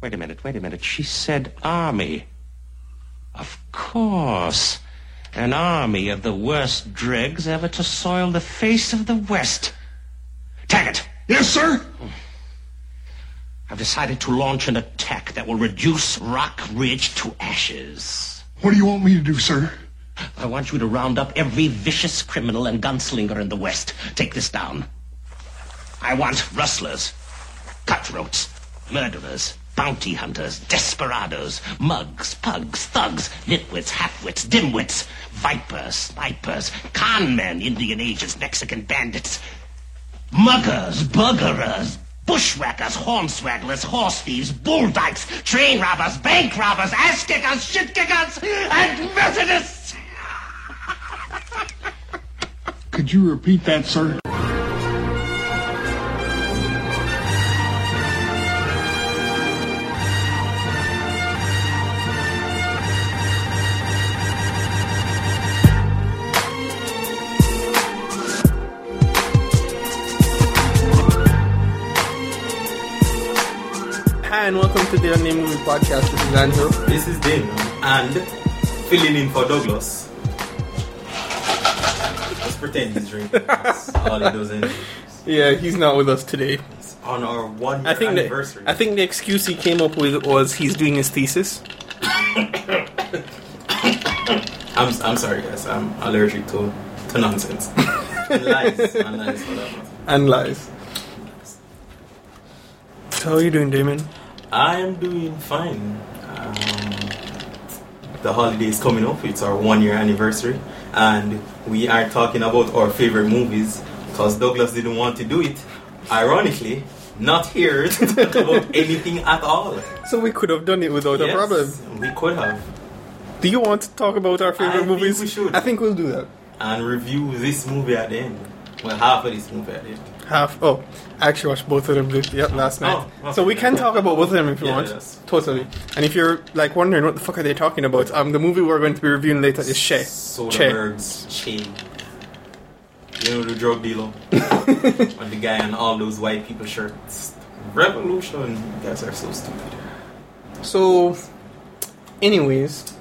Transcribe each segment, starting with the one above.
Wait a minute. She said army. Of course. An army of the worst dregs ever to soil the face of the West. Taggart! Yes, sir? I've decided to launch an attack that will reduce Rock Ridge to ashes. What do you want me to do, sir? I want you to round up every vicious criminal and gunslinger in the West. Take this down. I want rustlers, cutthroats, murderers, bounty hunters, desperados, mugs, pugs, thugs, nitwits, halfwits, dimwits, vipers, snipers, con men, Indian agents, Mexican bandits, muggers, buggerers, bushwhackers, hornswagglers, horse thieves, bull dykes, train robbers, bank robbers, ass kickers, shit kickers, and Methodists! Could you repeat that, sir? Hi and welcome to the Unnamed Movie Podcast. This is Andrew. This is Daniel. And filling in for Douglas. Let's pretend he's drinking. That's all he does anyway. Yeah, he's not with us today. It's on our 1 year anniversary. I think the excuse he came up with was he's doing his thesis. I'm sorry guys, I'm allergic to nonsense. And lies for that matter. And lies. So how are you doing, Damon? I am doing fine. The holiday is coming up. It's our 1 year anniversary. And we are talking about our favorite movies because Douglas didn't want to do it. Ironically, not here to talk about anything at all. So we could have done it without a problem. We could have. Do you want to talk about our favorite movies? I think we should. I think we'll do that. And review this movie at the end. Well, half of this movie at the end. Half? Oh, I actually watched both of them last night. Okay. So we can talk about both of them if you want. Yes. Totally. And if you're like wondering what the fuck are they talking about, the movie we're going to be reviewing later is Che. Soderbergh's Che. You know the drug dealer? And the guy in all those white people shirts. Revolution. You guys are so stupid. So, anyways,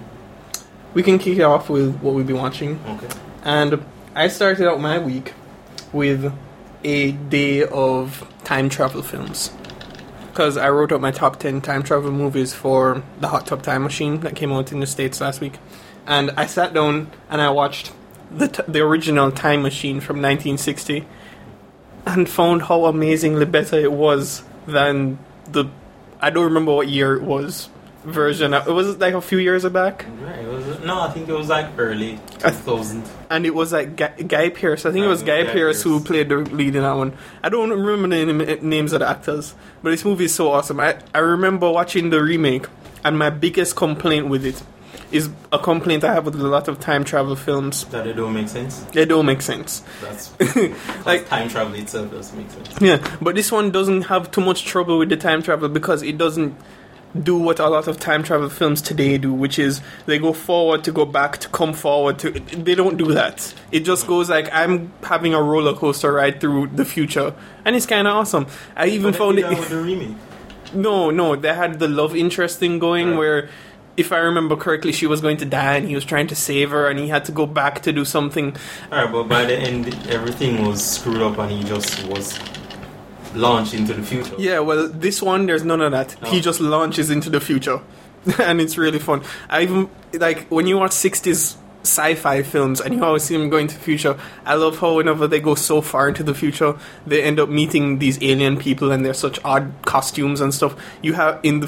we can kick it off with what we've been watching. Okay. And I started out my week with a day of time travel films. Because I wrote up my top 10 time travel movies for the Hot Tub Time Machine that came out in the States last week. And I sat down and I watched the original Time Machine from 1960 and found how amazingly better it was than the, I don't remember what year it was, version. It was like a few years back. Right. No, I think it was like early 2000. And it was like Guy Pearce. I think it was Guy Pearce who played the lead in that one. I don't remember the names of the actors, but this movie is so awesome. I remember watching the remake, and my biggest complaint with it is a complaint I have with a lot of time travel films. That they don't make sense? They don't make sense. That's like time travel itself doesn't make sense. Yeah, but this one doesn't have too much trouble with the time travel because it doesn't do what a lot of time travel films today do, which is they go forward to go back to come forward to. They don't do that. It just goes like I'm having a roller coaster ride through the future, and it's kind of awesome. I even found it with the remake. No, they had the love interest thing going where, if I remember correctly, she was going to die and he was trying to save her and he had to go back to do something. Alright, but by the end everything was screwed up and he just was launched into the future. Yeah, well, this one, there's none of that. He just launches into the future. And it's really fun. I even, like, when you watch 60s sci-fi films and you always see them going to the future, I love how whenever they go so far into the future, they end up meeting these alien people and they're such odd costumes and stuff. You have, in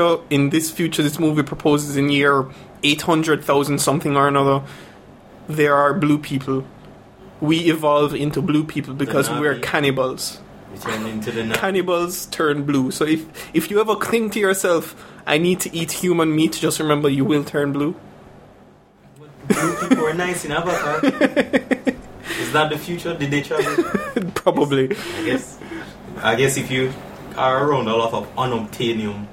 this movie proposes in year 800,000 something or another, there are blue people. We evolve into blue people because we're cannibals. Turn into the cannibals turn blue. So if you ever think to yourself, I need to eat human meat, just remember you will turn blue. Blue people are nice in Avatar. Is that the future? Did they travel? Probably. I guess if you are around a lot of unobtainium,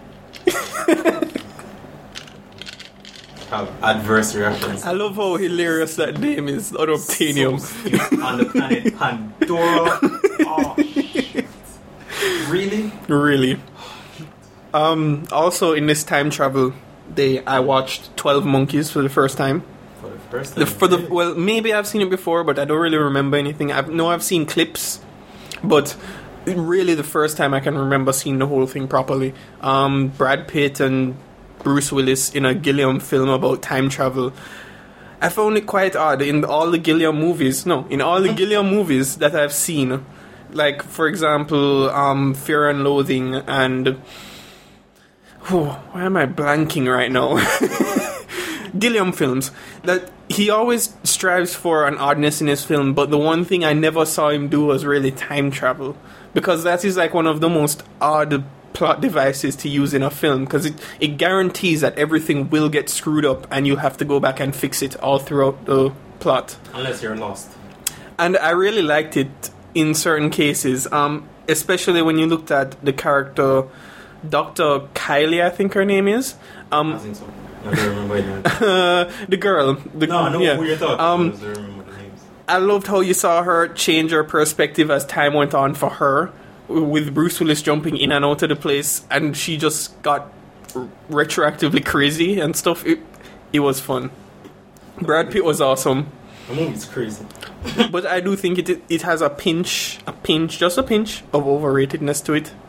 have adverse reactions. I love how hilarious that name is, unobtainium. So on the planet Pandora. Oh, shit. Really? Really. Also, in this time travel day, I watched 12 Monkeys for the first time. For the first time. Well, maybe I've seen it before, but I don't really remember anything. I've seen clips, but really the first time I can remember seeing the whole thing properly. Brad Pitt and Bruce Willis in a Gilliam film about time travel. I found it quite odd in all the Gilliam movies that I've seen. Like, for example, Fear and Loathing and... why am I blanking right now? Gilliam films. That he always strives for an oddness in his film, but the one thing I never saw him do was really time travel. Because that is like one of the most odd plot devices to use in a film, because it guarantees that everything will get screwed up and you'll have to go back and fix it all throughout the plot. Unless you're lost. And I really liked it in certain cases, especially when you looked at the character Dr. Kylie, I think her name is. I think so. I don't remember her name. The girl. No, who you're talking about. I don't remember the names. I loved how you saw her change her perspective as time went on for her, with Bruce Willis jumping in and out of the place, and she just got retroactively crazy and stuff. It was fun. Brad Pitt was awesome. The movie's crazy. But I do think it has just a pinch of overratedness to it.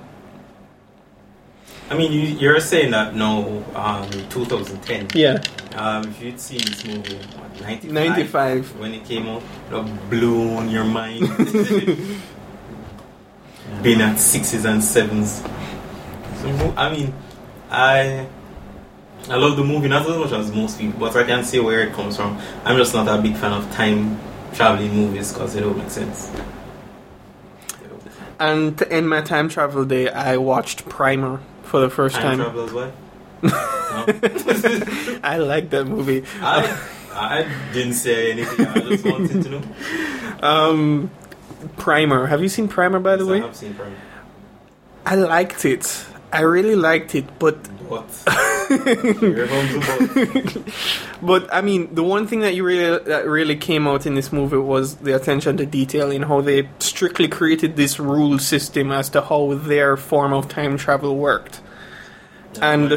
I mean, you're saying that now, 2010. Yeah. If you'd seen this movie, 95 when it came out, it would have blown your mind. Been at 6s and 7s. So, I mean, I love the movie not as much as most people, but I can see where it comes from. I'm just not a big fan of time traveling movies because they don't make sense. And to end my time travel day, I watched Primer for the first time. Time travel as well? I like that movie. I didn't say anything. I just wanted to know. Primer. Have you seen Primer, by the way? I have seen Primer. I liked it. I really liked it, but... What? Here comes the but. But, I mean, the one thing that really came out in this movie was the attention to detail in how they strictly created this rule system as to how their form of time travel worked. And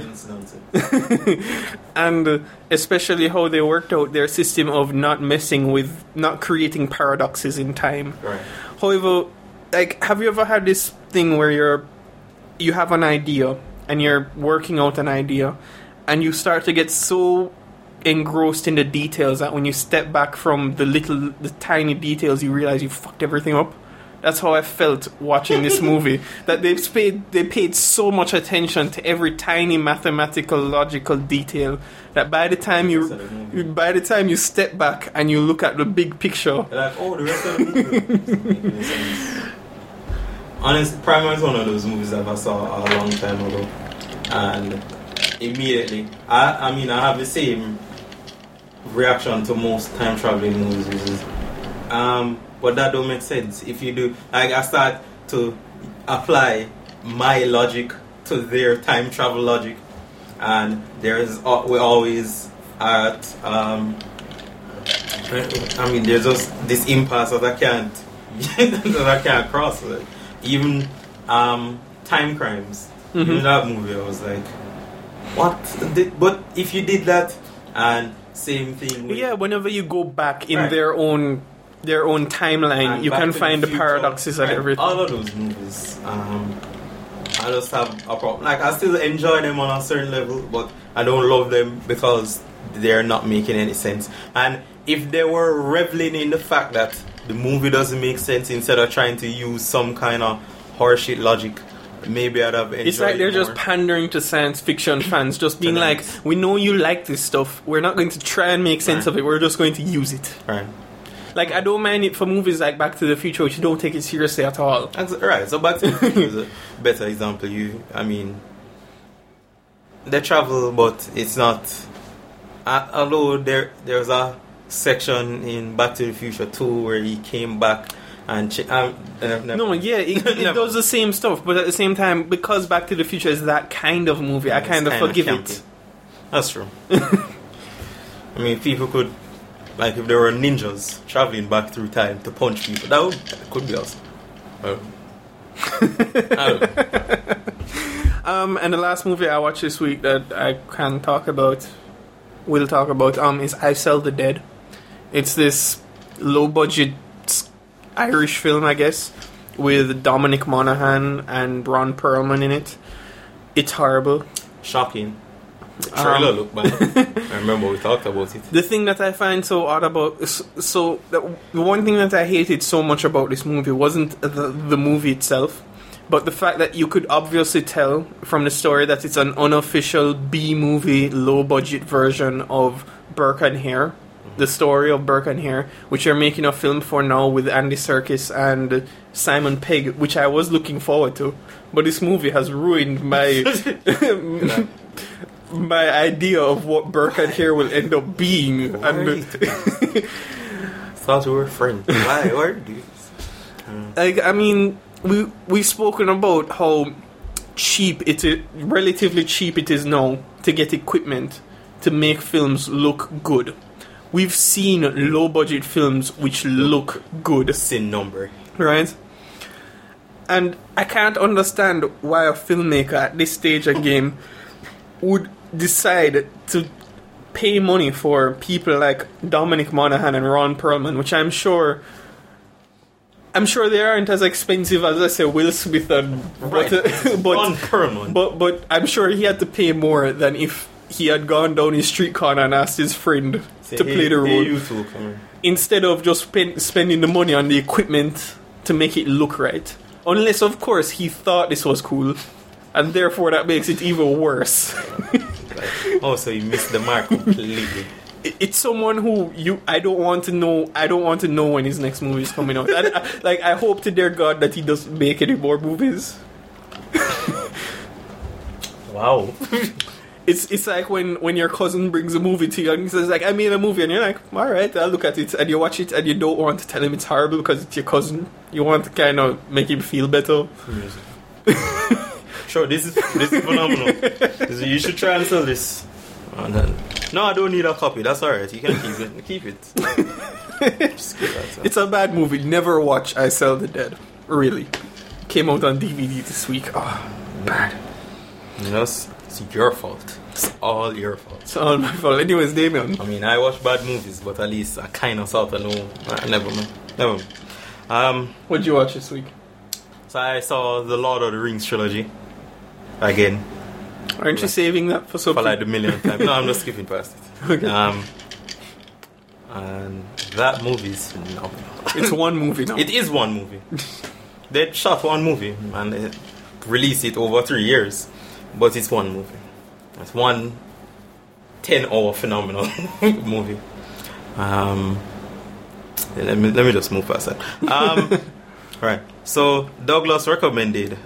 especially how they worked out their system of not creating paradoxes in time. Right. However, like, have you ever had this thing where you have an idea and you're working out an idea and you start to get so engrossed in the details that when you step back from the tiny details, you realize you fucked everything up? That's how I felt watching this movie. That they paid so much attention to every tiny mathematical, logical detail that by the time you step back and you look at the big picture, you're like, oh, the rest of the movie. Honestly, Primer is one of those movies that I saw a long time ago, and immediately, I mean, I have the same reaction to most time traveling movies, which is, but that don't make sense. If you do, like, I start to apply my logic to their time travel logic, and we're always at, I mean, there's just this impasse that I can't cross it. Even Time Crimes, in that movie, I was like, what? But if you did that, and same thing with, whenever you go back in their own timeline, you can find the paradoxes and everything. All of those movies, I just have a problem. Like, I still enjoy them on a certain level, but I don't love them because they're not making any sense. And if they were reveling in the fact that the movie doesn't make sense instead of trying to use some kind of horseshit logic, maybe I'd have enjoyed it. It's like they're more. just pandering to science fiction fans, just being like, we know you like this stuff, we're not going to try and make sense of it, we're just going to use it. Right. Like, I don't mind it for movies like Back to the Future, which you don't take it seriously at all. Right, so Back to the Future is a better example. I mean, they travel, but it's not... although there's a section in Back to the Future 2 where he came back and it does the same stuff, but at the same time, because Back to the Future is that kind of movie, I kind of forgive it. That's true. I mean, people could, like, if there were ninjas traveling back through time to punch people, that could be awesome. I don't know. And the last movie I watched this week that I will talk about, is I Sell the Dead. It's this low-budget Irish film, I guess, with Dominic Monaghan and Ron Perlman in it. It's horrible. Shocking. The trailer looked bad. I remember we talked about it. The thing that I find so odd about... the one thing that I hated so much about this movie wasn't the movie itself, but the fact that you could obviously tell from the story that it's an unofficial B-movie, low-budget version of Burke and Hare. The story of Burke and Hare, which they're making a film for now with Andy Serkis and Simon Pegg, which I was looking forward to. But this movie has ruined my... my idea of what Burke and Hare will end up being. Thought we were friends. Why? Why do you? Like, I mean, we've spoken about how relatively cheap it is now to get equipment to make films look good. We've seen low budget films which look good. Sin number. Right? And I can't understand why a filmmaker at this stage of game would decide to pay money for people like Dominic Monaghan and Ron Perlman, which I'm sure they aren't as expensive as, I say, Will Smith and Ron Perlman. But I'm sure he had to pay more than if he had gone down his street corner and asked his friend to play the role. Instead of just spending the money on the equipment to make it look right. Unless, of course, he thought this was cool. And therefore that makes it even worse. So you missed the mark completely. It's someone who I don't want to know when his next movie is coming out. I hope to dear God that he doesn't make any more movies. Wow. It's like when your cousin brings a movie to you and he says like, I made a movie, and you're like, alright, I'll look at it, and you watch it and you don't want to tell him it's horrible because it's your cousin. You want to kind of make him feel better. Sure, this is phenomenal. You should try and sell this. No, I don't need a copy. That's alright. You can keep it. Just keep that. It's a bad movie. Never watch I Sell the Dead. Really. Came out on DVD this week. Oh, bad. It's your fault. It's all your fault. It's all my fault. Anyways, Damien. I mean, I watch bad movies, but at least I kind of sort of know. Never mind. What did you watch this week? So I saw the Lord of the Rings trilogy. Again. Aren't you saving that for something? For like the millionth time. No, I'm just skipping past it. Okay. And that movie is phenomenal. It's one movie now. It is one movie. They shot one movie and they released it over 3 years. But it's one movie. It's one 10-hour phenomenal movie. Let me just move past that. Right. So Douglas recommended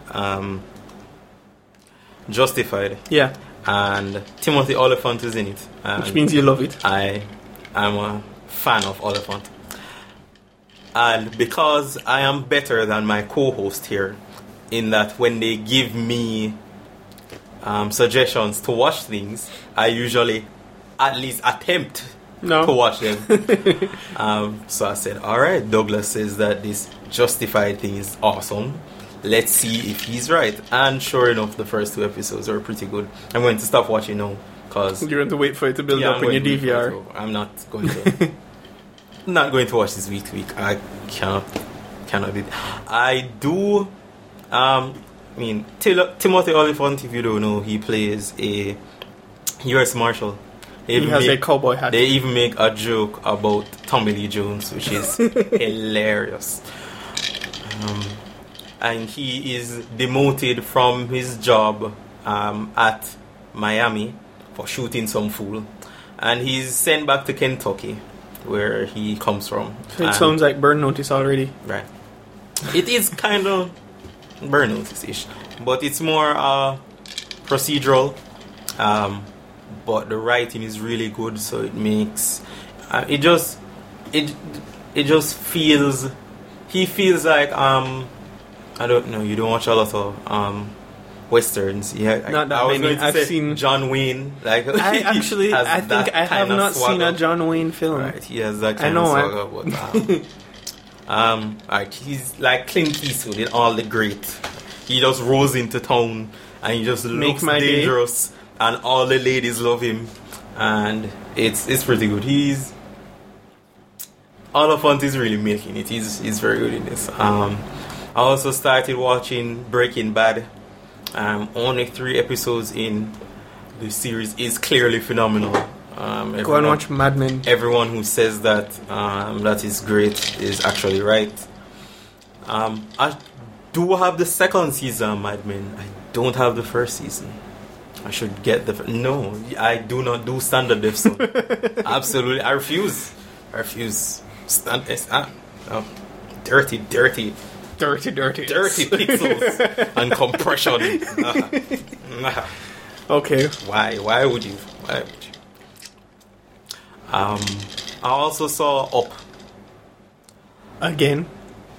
Justified. Yeah. And Timothy Olyphant is in it. Which means you love it. I am a fan of Olyphant. And because I am better than my co-host here, in that when they give me suggestions to watch things, I usually at least attempt to watch them. So I said, alright, Douglas says that this Justified thing is awesome. Let's see if he's right. And sure enough, the first 2 episodes were pretty good. I'm going to stop watching now because you're going to wait for it to build up in your DVR. I'm not going to. Not going to watch this week to week. I cannot do it. I do. I mean, Timothy Olyphant, if you don't know, he plays a U.S. Marshal. He has a cowboy hat. They even make a joke about Tommy Lee Jones, which is hilarious. And he is demoted from his job at Miami for shooting some fool. And he's sent back to Kentucky, where he comes from. It sounds like Burn Notice already. Right. It is kind of Burn Notice-ish, but it's more procedural. But the writing is really good, so it makes it just feels. He feels like I don't know. You don't watch a lot of westerns. Yeah, not that many. I've seen John Wayne. Like I think I have not seen a John Wayne film. Right, he has that kind of swagger. But, he's like Clint Eastwood in all the great. He just rolls into town and he just Make looks my day. dangerous, and all the ladies love him, and it's pretty good. Oliphant is really making it. He's very good in this. I also started watching Breaking Bad. Only 3 episodes in. The series is clearly phenomenal. Go and watch Mad Men. Everyone who says that that is great is actually right. I do have the second season of Mad Men. I don't have the first season. I should get no, I do not do standard def. So absolutely, I refuse. Dirty pixels and compression. Okay. Why would you? I also saw Up Again.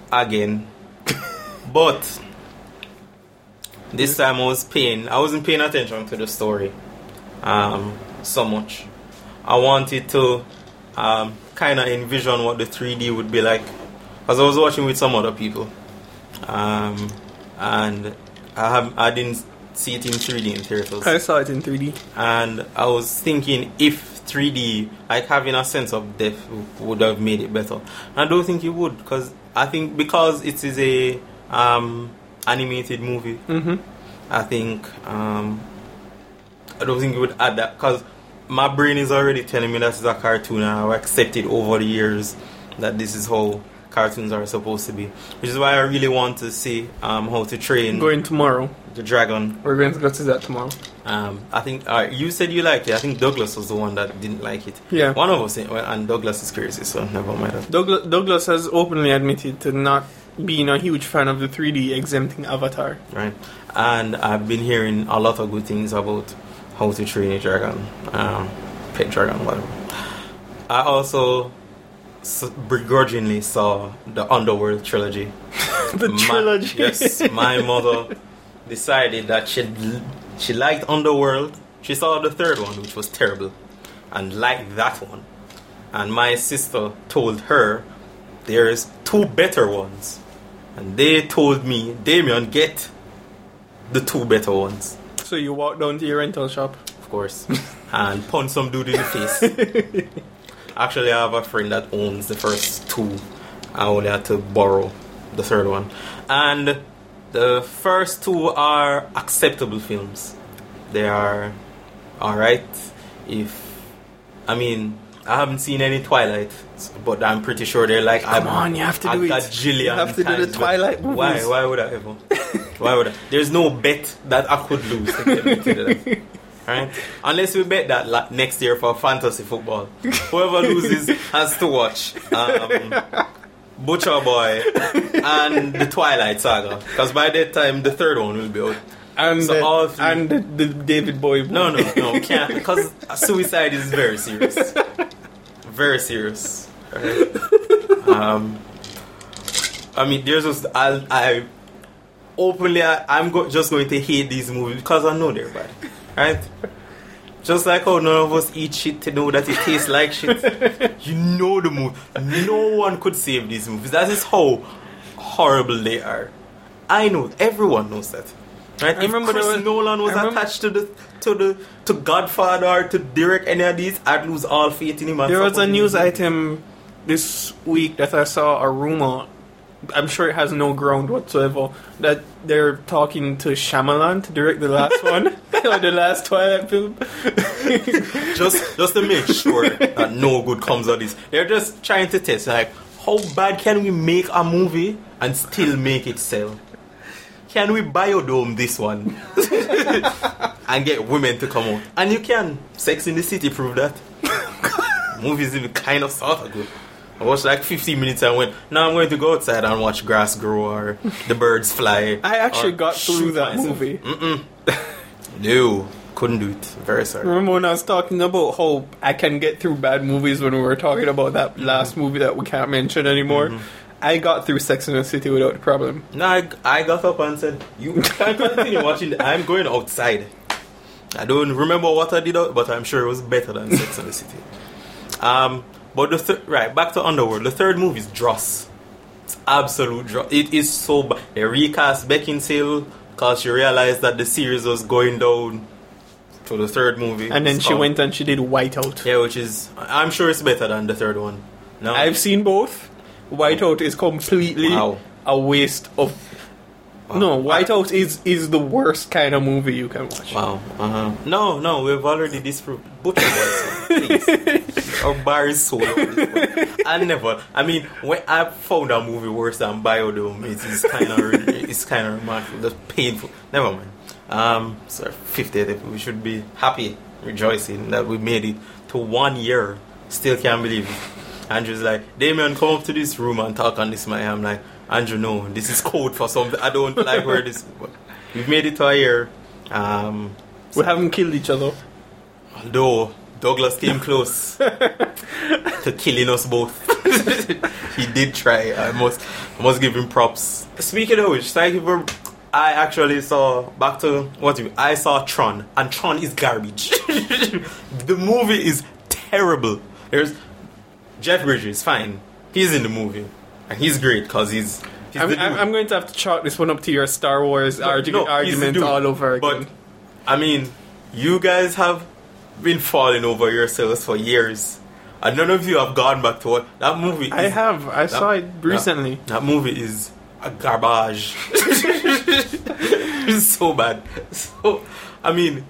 but this time I wasn't paying attention to the story so much. I wanted to kind of envision what the 3D would be like, because I was watching with some other people, and I didn't see it in 3D in theaters. I saw it in 3D. And I was thinking if 3D, like having a sense of depth, would have made it better. I don't think it would, because I think because it is a animated movie, I think I don't think it would add that, because my brain is already telling me that it's a cartoon, and I've accepted over the years that this is how cartoons are supposed to be, which is why I really want to see How to Train Going tomorrow. the Dragon. We're going to go to that tomorrow. I think you said you liked it. I think Douglas was the one that didn't like it. Yeah. One of us, and Douglas is crazy, so never mind that. Douglas has openly admitted to not being a huge fan of the 3D exempting Avatar. Right. And I've been hearing a lot of good things about How to Train a Dragon, Pet Dragon, whatever. I also begrudgingly saw the Underworld trilogy. Trilogy. Yes, my mother decided that she liked Underworld. She saw the third one, which was terrible, and liked that one. And my sister told her there's 2 better ones, and they told me, Damien, get the 2 better ones. So you walk down to your rental shop, of course, and punch some dude in the face. Actually, I have a friend that owns the first 2. I only had to borrow the third one. And the first 2 are acceptable films. They are alright. I haven't seen any Twilight, but I'm pretty sure they're like... Come on, you have to do it. You have to do the Twilight movies. Why would I ever? Why would I? There's no bet that I could lose to get me to that. Right? Unless we bet that next year for fantasy football. Whoever loses has to watch Butcher Boy and the Twilight Saga. Because by that time, the third one will be out. And, so the David Bowie book. No, can't. Because suicide is very serious. Very serious. Right? There's just... I openly, just going to hate these movies because I know they're bad. Right? Just like how none of us eat shit to know that it tastes like shit. You know the movie. No one could save these movies. That is how horrible they are. I know. Everyone knows that. Right? If Chris Nolan was attached to Godfather or to direct any of these, I'd lose all faith in him. There was a news item this week that I saw, a rumor, I'm sure it has no ground whatsoever, that they're talking to Shyamalan to direct the last one, or the last Twilight film. just to make sure that no good comes of this. They're just trying to test, like, how bad can we make a movie and still make it sell? Can we biodome this one and get women to come out? And you can. Sex in the City proved that. Movies even kind of sort of good. I watched like 15 minutes and went, now I'm going to go outside and watch grass grow or the birds fly. I actually got through that movie. No, couldn't do it. Very sorry. Remember when I was talking about how I can get through bad movies when we were talking about that last movie that we can't mention anymore? I got through Sex and the City without a problem. No, I got up and said, you can't continue watching. I'm going outside. I don't remember what I did, but I'm sure it was better than Sex and the City. But back to Underworld. The third movie is dross. It's absolute dross. It is so bad. They recast Beckinsale because she realized that the series was going down to the third movie. And then she went and she did Whiteout. Yeah, which is, I'm sure it's better than the third one. No, I've seen both. Whiteout is completely a waste of. No, Whiteout is the worst kind of movie you can watch. Wow. No, we've already disproved. Butcher Boys, please. Our bar is so low. I mean, when I found a movie worse than Biodome, it's kind of remarkable. That's painful. Never mind. So 50th, we should be happy, rejoicing that we made it to 1 year. Still can't believe it. Andrew's like, Damien, come up to this room and talk on this mic. I'm like, Andrew, no, this is code for something. I don't like where this. But we've made it to a year. We haven't killed each other. Although Douglas came close to killing us both. He did try. I must give him props. Speaking of which, thank you for. I actually saw I saw Tron, and Tron is garbage. The movie is terrible. There's Jeff Bridges, fine. He's in the movie. And he's great because he's I'm going to have to chalk this one up to your Star Wars argument all over again. But, I mean, you guys have been falling over yourselves for years. And none of you have gone back to what that movie is. I have. I saw it recently. That movie is a garbage. It's so bad. So, I mean,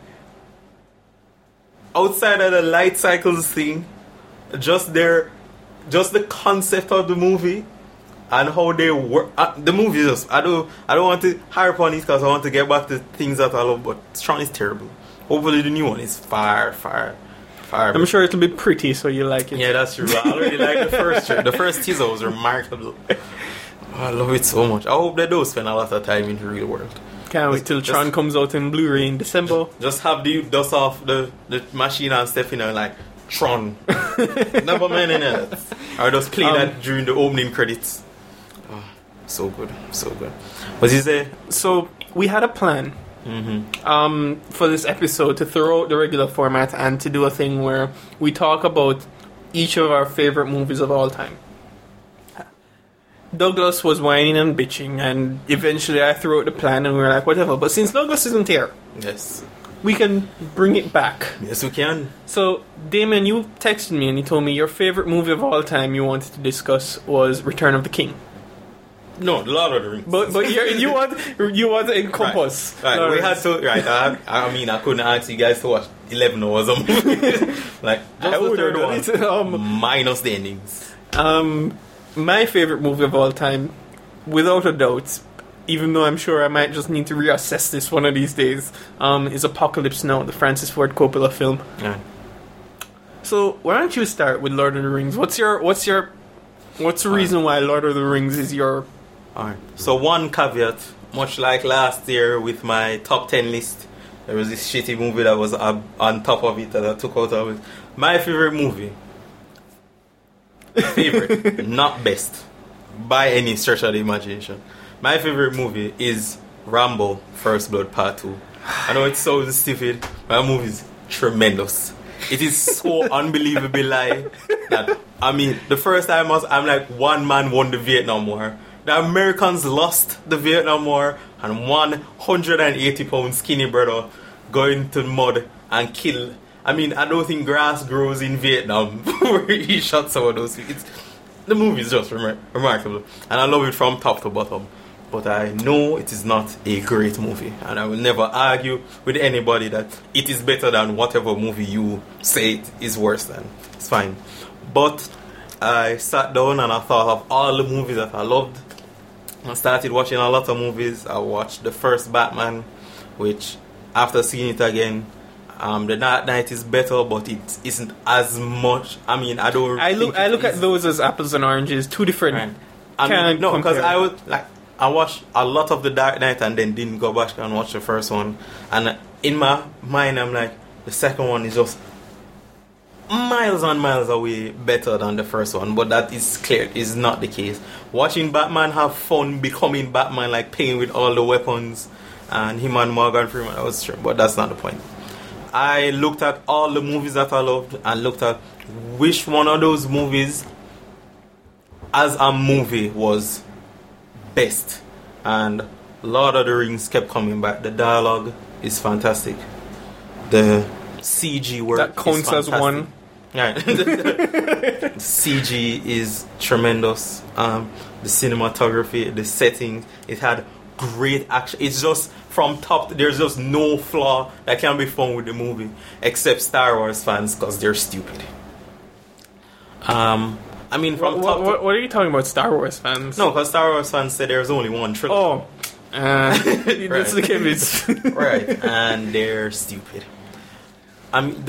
outside of the light cycles thing, just the concept of the movie and how they work. The movie is just, I don't want to harp on it because I want to get back to things that I love, but Tron is terrible. Hopefully the new one is far I'm sure it'll be pretty, so you like it. Yeah, that's true. I already like the first trailer. The first teaser was remarkable. I love it so much. I hope they do spend a lot of time in the real world. Can't wait till Tron comes out in Blu-ray in December. Just have the dust off the machine and step in and like Tron. Never mind any of that. I just play that during the opening credits. Oh, so good. What did you say? So we had a plan for this episode to throw out the regular format and to do a thing where we talk about each of our favorite movies of all time. Douglas was whining and bitching, and eventually I threw out the plan and we were like, whatever. But since Douglas isn't here, yes, we can bring it back. Yes, we can. So, Damon, you texted me and you told me your favorite movie of all time you wanted to discuss was Return of the King. No, The Lord of the Rings. But you want to encompass. Right. We had to. Right. I mean, I couldn't ask you guys to watch 11 hours of movie. Like just the third one, minus the endings. My favorite movie of all time, without a doubt, even though I'm sure I might just need to reassess this one of these days, is Apocalypse Now, the Francis Ford Coppola film. Yeah. So why don't you start with Lord of the Rings? What's the reason why Lord of the Rings is your? Alright. So one caveat, much like last year with my top 10 list, there was this shitty movie that was on top of it that I took out of it. My favorite movie. Favorite, not best, by any stretch of the imagination. My favorite movie is Rambo: First Blood Part 2. I know it sounds stupid, but that movie is tremendous. It is so unbelievably like that. I mean, the first time I'm like, one man won the Vietnam War. The Americans lost the Vietnam War, and 180-pound skinny brother going to the mud and kill. I mean, I don't think grass grows in Vietnam where he shot some of those people. The movie is just remarkable, and I love it from top to bottom. But I know it is not a great movie, and I will never argue with anybody that it is better than whatever movie you say it is worse than. It's fine. But I sat down and I thought of all the movies that I loved. I started watching a lot of movies. I watched the first Batman, which after seeing it again, The Dark Knight is better, but it isn't as much. I mean, I look at those as apples and oranges, two different. Right. I mean, no, because I watched a lot of The Dark Knight and then didn't go back and watch the first one. And in my mind, I'm like, the second one is just miles and miles away better than the first one. But that is clear, is not the case. Watching Batman have fun becoming Batman, like playing with all the weapons, and him and Morgan Freeman, that was true. But that's not the point. I looked at all the movies that I loved and looked at which one of those movies as a movie was best. And Lord of the Rings kept coming back. The dialogue is fantastic. The CG work That counts is fantastic. as one. Yeah. CG is tremendous. The cinematography, the setting, it had great action. It's just from top. There's just no flaw that can be found with the movie, except Star Wars fans because they're stupid. I mean, from top. What are you talking about, Star Wars fans? No, because Star Wars fans say there's only one trilogy. Oh, that's the case. Right, and they're stupid. I mean,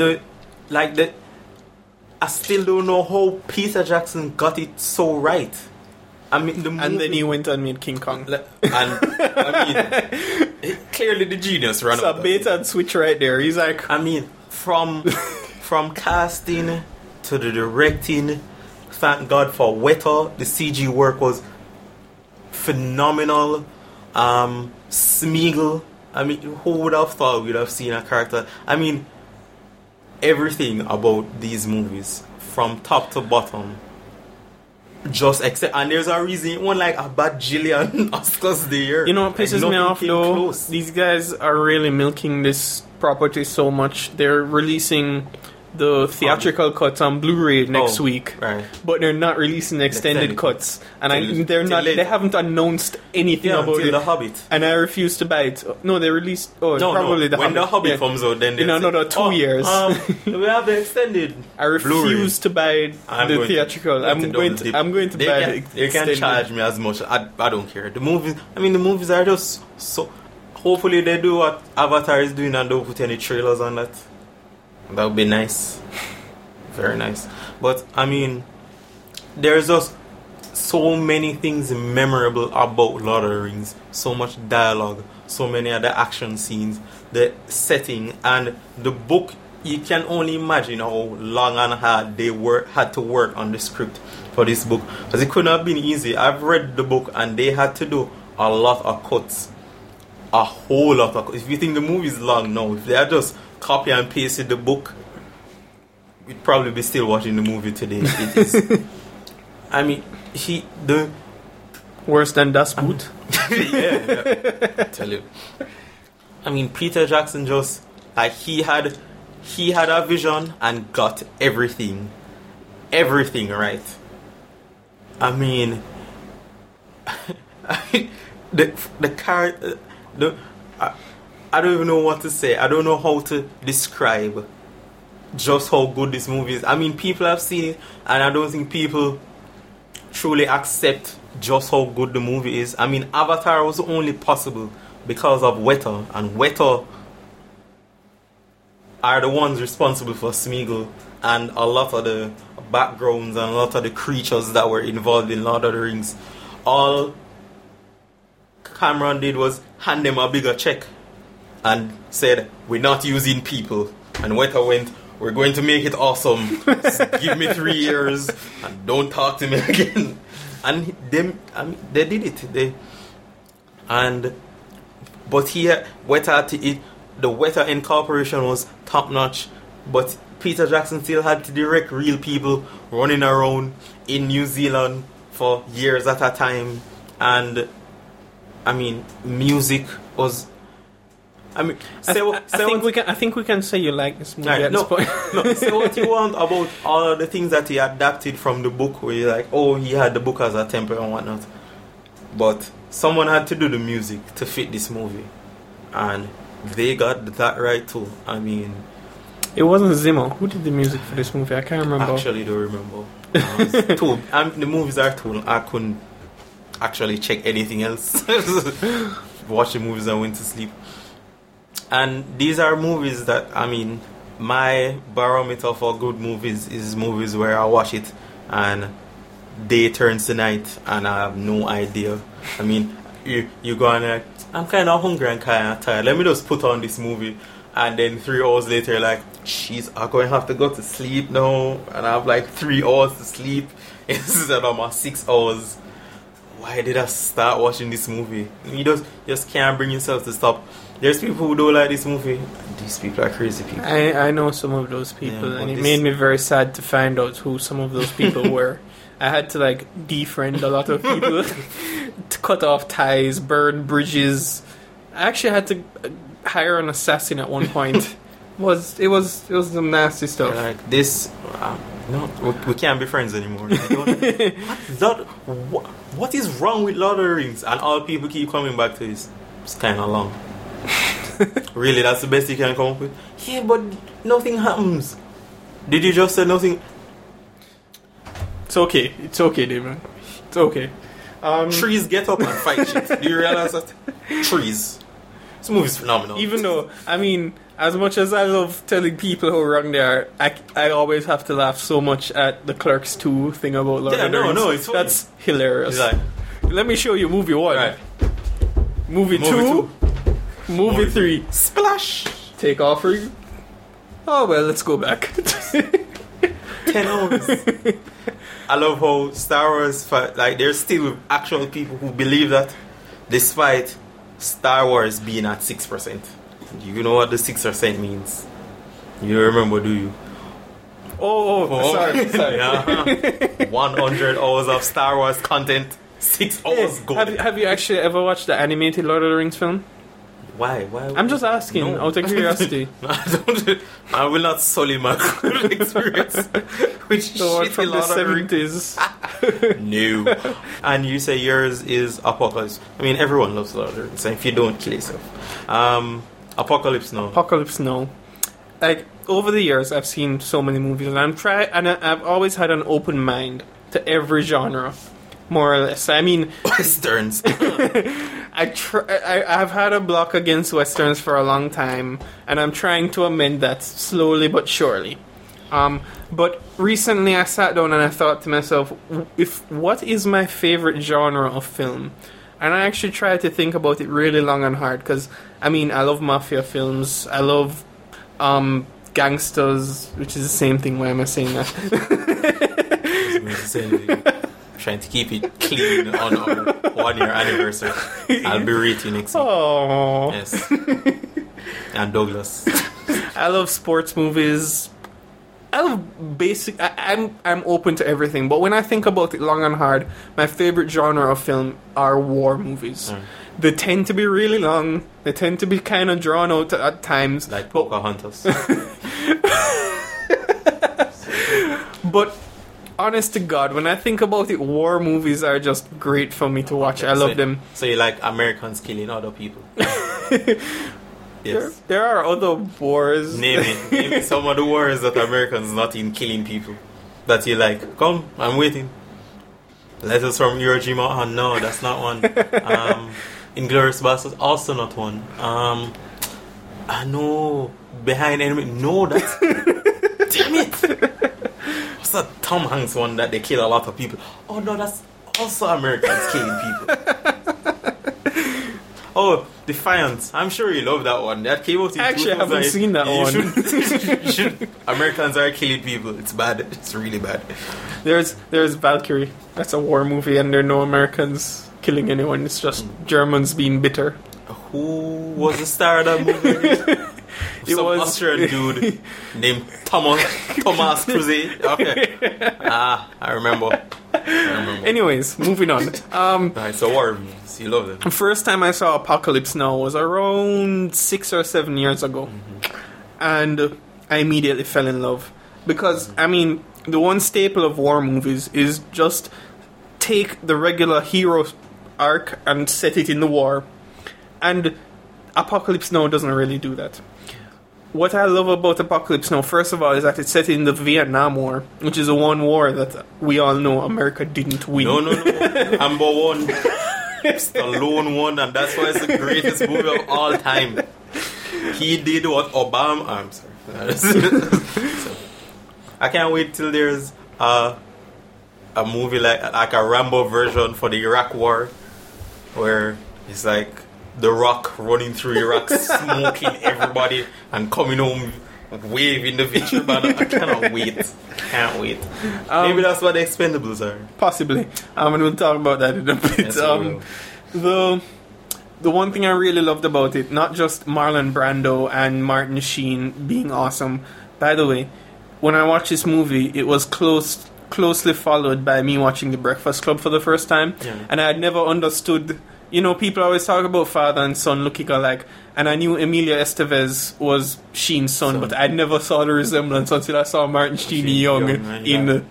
I still don't know how Peter Jackson got it so right. I mean, the movie, And then he went and made King Kong. and I mean, clearly the genius ran It's out. a bait and switch right there. He's like, I mean, from casting to the directing, thank God for Weta. The CG work was phenomenal. Smeagol. I mean, who would have thought we'd have seen a character? I mean, everything about these movies, from top to bottom, just except, and there's a reason it won like a bajillion Oscars the year. you know what pisses me off though? Close. These guys are really milking this property so much. They're releasing the theatrical cuts on Blu-ray next week, right. but they're not releasing extended Extended cuts. And Till- they're till not. later. They haven't announced anything Yeah, about until it. The Hobbit. And I refuse to buy it. No, they released. Oh, probably the when Hobbit. The Hobbit Yeah. comes out, then In they'll say, another 2 years. we have the extended. I refuse to buy the theatrical. I'm going to They buy can, the they can extended. charge me as much. I don't care. The movies are just so. Hopefully they do what Avatar is doing and don't put any trailers on that. That would be nice. Very nice. But I mean, there's just so many things memorable about Lord of the Rings. So much dialogue, so many other action scenes, the setting, and the book. You can only imagine how long and hard they had to work on the script for this book, because it couldn't have been easy. I've read the book and they had to do a lot of cuts, a whole lot of cuts. If you think the movie is long now, if they had just copy and pasted the book, we'd probably be still watching the movie today. It is. I mean, Worse than Das Boot. yeah. Tell you. I mean, Peter Jackson just like he had a vision and got everything right. I mean, the character, I don't even know what to say. I don't know how to describe just how good this movie is. I mean, people have seen it, and I don't think people truly accept just how good the movie is. I mean, Avatar was only possible because of Weta, and Weta are the ones responsible for Smeagol and a lot of the backgrounds and a lot of the creatures that were involved in Lord of the Rings. All Cameron did was hand them a bigger check and said, "We're not using people." And Weta went, "We're going to make it awesome. Give me 3 years and don't talk to me again." And they did it. But here, the Weta incorporation was top notch. But Peter Jackson still had to direct real people running around in New Zealand for years at a time. And I mean, music was. I mean, I think we can say you like this movie at this point. No, say what you want about all of the things that he adapted from the book, where you're like, oh, he had the book as a template and whatnot. But someone had to do the music to fit this movie, and they got that right too. I mean, it wasn't Zimmer. Who did the music for this movie? I can't remember. Actually, don't remember. The movies are too. I couldn't actually check anything else. Watch the movies and went to sleep. And these are movies that, I mean, my barometer for good movies is movies where I watch it and day turns to night and I have no idea. I mean, you go and like, I'm kind of hungry and kind of tired. Let me just put on this movie. And then 3 hours later, like, jeez, I'm going to have to go to sleep now. And I have like 3 hours to sleep instead of my 6 hours. Why did I start watching this movie? You just can't bring yourself to stop. There's people who don't like this movie. These people are crazy people. I know some of those people, and it made me very sad to find out who some of those people were. I had to like defriend a lot of people to cut off ties, burn bridges. I actually had to hire an assassin at one point. It was some nasty stuff. Like this, no, we can't be friends anymore. What is wrong with Lord of the Rings? And all people keep coming back to this. It's kind of long. Really, that's the best you can come up with? Yeah, but nothing happens. Did you just say nothing? It's okay, David. It's okay. Trees get up and fight shit. Do you realize that? Trees. This movie's phenomenal. Even though, I mean, as much as I love telling people how wrong they are, I always have to laugh so much at the Clerks 2 thing about Lord of the Rings. It's funny. That's hilarious. Like, let me show you movie 1. right. Movie 2. Movie 3. Splash. Take off for you. Oh, well, let's go back. 10 hours. I love how Star Wars fight, like there's still actual people who believe that despite Star Wars being at 6%. You know what the 6% means? You don't remember, do you? Sorry. Yeah. 100 hours of Star Wars content, 6 hours go. Have you actually ever watched the animated Lord of the Rings film? Why? I'm just asking, out of curiosity. I will not sully my experience with The one shitty from the Lord of the Rings. 70s. No. And you say yours is Apocalypse. I mean, everyone loves Lord of the Rings. So if you don't, kill yourself. Apocalypse Now. Apocalypse Now. Like, over the years, I've seen so many movies, and I've always had an open mind to every genre, more or less. I mean, Westerns. I've had a block against Westerns for a long time, and I'm trying to amend that slowly but surely. But recently I sat down and I thought to myself, what is my favorite genre of film? And I actually tried to think about it really long and hard, because, I mean, I love mafia films, I love gangsters, which is the same thing. Why am I saying that? Trying to keep it clean on our 1 year anniversary. I'll be rating next week. Oh, Yes. And Douglas. I love sports movies. I love basic. I'm open to everything, but when I think about it long and hard, my favorite genre of film are war movies. They tend to be really long. They tend to be kind of drawn out at times. Like Pocahontas. But honest to God, when I think about it, war movies are just great for me to watch. I love them. So you like Americans killing other people? Yes. There are other wars. Name it some of the wars that Americans not in killing people that you like. Come, I'm waiting. Letters from Iwo Jima. Oh no, that's not one. Inglourious Basterds, also not one. I know. Behind Enemy. No, that's. Damn it! What's that Tom Hanks one that they kill a lot of people? Oh no, that's also Americans killing people. Oh, Defiance. I'm sure you love that one. That came out in Actually, I haven't seen that one. You should. Americans are killing people. It's bad. It's really bad. There's Valkyrie. That's a war movie, and there are no Americans killing anyone. It's just Germans being bitter. Who was the star of that movie? Some Austrian dude named Thomas Cruze. Okay. I remember. Anyways, moving on. Right, so war movies. You love them. The first time I saw Apocalypse Now was around 6 or 7 years ago. And I immediately fell in love. Because, I mean, the one staple of war movies is just take the regular hero arc and set it in the war. And Apocalypse Now doesn't really do that. What I love about Apocalypse Now, first of all, is that it's set in the Vietnam War, which is the one war that we all know America didn't win. No. Number one. It's the lone one, and that's why it's the greatest movie of all time. He did what Obama... I'm sorry. So, I can't wait till there's a movie like a Rambo version for the Iraq War, where it's like The Rock running through Iraq, smoking everybody, and coming home waving the victory banner. I cannot wait. Can't wait. Maybe that's what the Expendables are. Possibly. And we'll talk about that in a bit. Yes, the one thing I really loved about it, not just Marlon Brando and Martin Sheen being awesome. By the way, when I watched this movie, it was close closely followed by me watching The Breakfast Club for the first time, and I had never understood. You know, people always talk about father and son looking alike, and I knew Emilio Estevez was Sheen's son, but I never saw the resemblance until I saw Martin Sheen young in.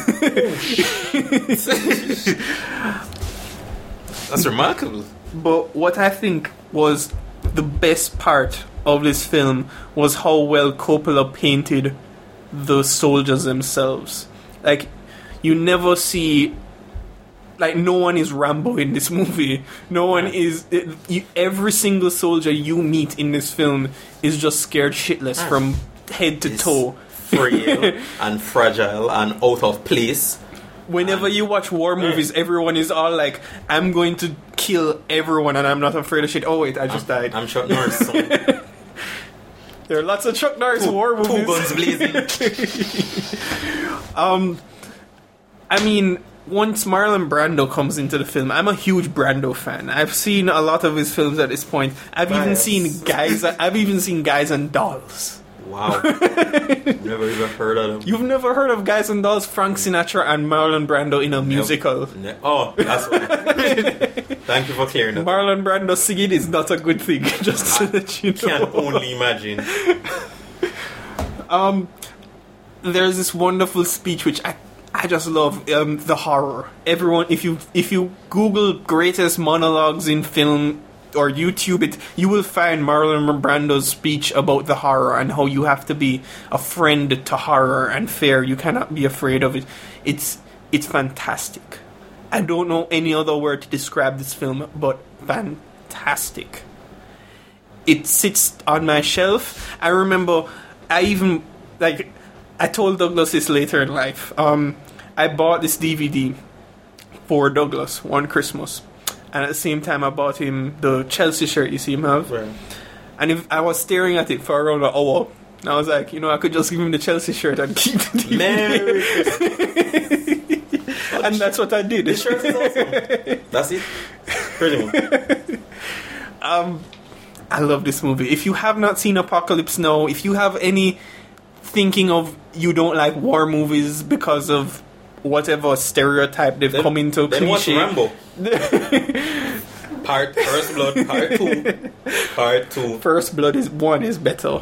That's remarkable. But what I think was the best part of this film was how well Coppola painted the soldiers themselves. Like, you never see... Like, no one is Rambo in this movie. No one is... every single soldier you meet in this film is just scared shitless from head to toe. Frail and fragile and out of place. Whenever you watch war movies, everyone is all like, I'm going to kill everyone and I'm not afraid of shit. Oh wait, I just died. I'm Chuck Norris' son. There are lots of Chuck Norris war movies. Two guns blazing. I mean, once Marlon Brando comes into the film, I'm a huge Brando fan. I've seen a lot of his films at this point. I've even seen Guys and Dolls. Wow. Never even heard of them. You've never heard of Guys and Dolls? Frank Sinatra and Marlon Brando in a musical. Oh, that's why. Thank you for clearing that. Marlon Brando singing is not a good thing, just so that you know. Can only imagine. There's this wonderful speech which I just love, the horror. Everyone, if you Google greatest monologues in film or YouTube it, you will find Marlon Brando's speech about the horror and how you have to be a friend to horror and fear. You cannot be afraid of it. It's fantastic. I don't know any other word to describe this film but fantastic. It sits on my shelf. I remember I told Douglas this later in life. I bought this DVD for Douglas one Christmas. And at the same time, I bought him the Chelsea shirt you see him have. Right. And if I was staring at it for around an hour, and I was like, I could just give him the Chelsea shirt and keep the DVD. Merry Christmas. And that's what I did. The shirt is awesome. That's it. Pretty much. I love this movie. If you have not seen Apocalypse Now, if you have any thinking of you don't like war movies because of whatever stereotype they've come into then cliche. Watch Rambo. First Blood, part 2. First Blood is better.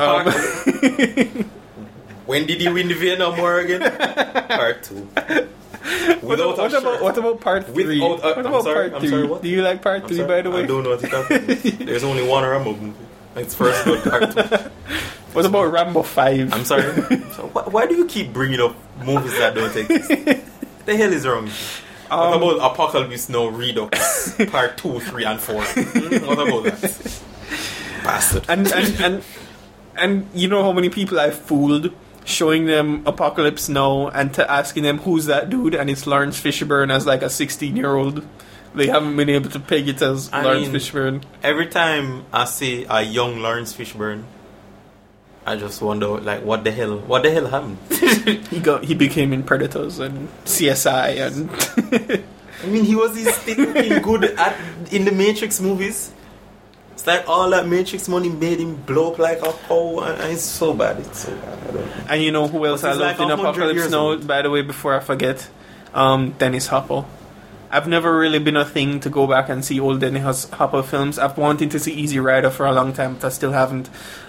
When did he win the Vietnam War again? Part 2. What about part 3? What about part 3? What? Do you like part 3, by the way? I don't know what you're talking about. There's only one Rambo movie. It's First Blood, part 2. What about Rambo 5? I'm sorry. So why do you keep bringing up movies that don't exist? The hell is wrong? What about Apocalypse Now Redux Part 2, 3, and 4? What about that? Bastard. And you know how many people I've fooled showing them Apocalypse Now and asking them who's that dude, and it's Lawrence Fishburne as like a 16-year-old. They haven't been able to peg it as Lawrence Fishburne. Every time I see a young Lawrence Fishburne, I just wonder, like, what the hell happened? He became in Predators and CSI and. I mean, he was still looking good in the Matrix movies. It's like all that Matrix money made him blow up like a hoe, and it's so bad. It's so bad. I don't know. And you know who else I loved in Apocalypse Now? By the way, before I forget, Dennis Hopper. I've never really been a thing to go back and see old Dennis Hopper films. I've wanted to see Easy Rider for a long time, but I still haven't.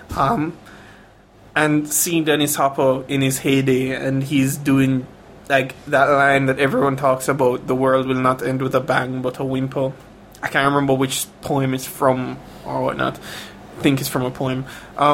And seeing Dennis Hopper in his heyday, and he's doing like that line that everyone talks about: "The world will not end with a bang, but a whimper." I can't remember which poem it's from or whatnot. I think it's from a poem.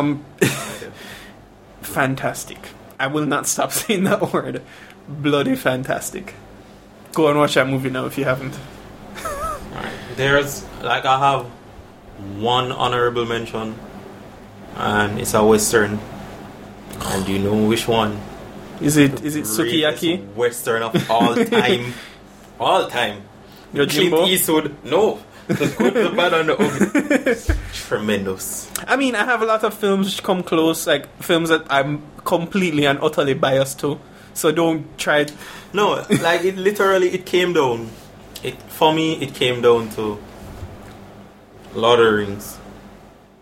Fantastic. I will not stop saying that word. Bloody fantastic. Go and watch that movie now if you haven't. Alright. There's I have one honorable mention, and it's a Western. And do you know which one? Is it Sukiyaki? Western of all time. All time. Your Clint Jimbo? Eastwood. No. The good, the bad, and the ugly. Tremendous. I mean, I have a lot of films which come close, like films that I'm completely and utterly biased to. So don't try it. No, like it came down. For me, it came down to Lord of the Rings,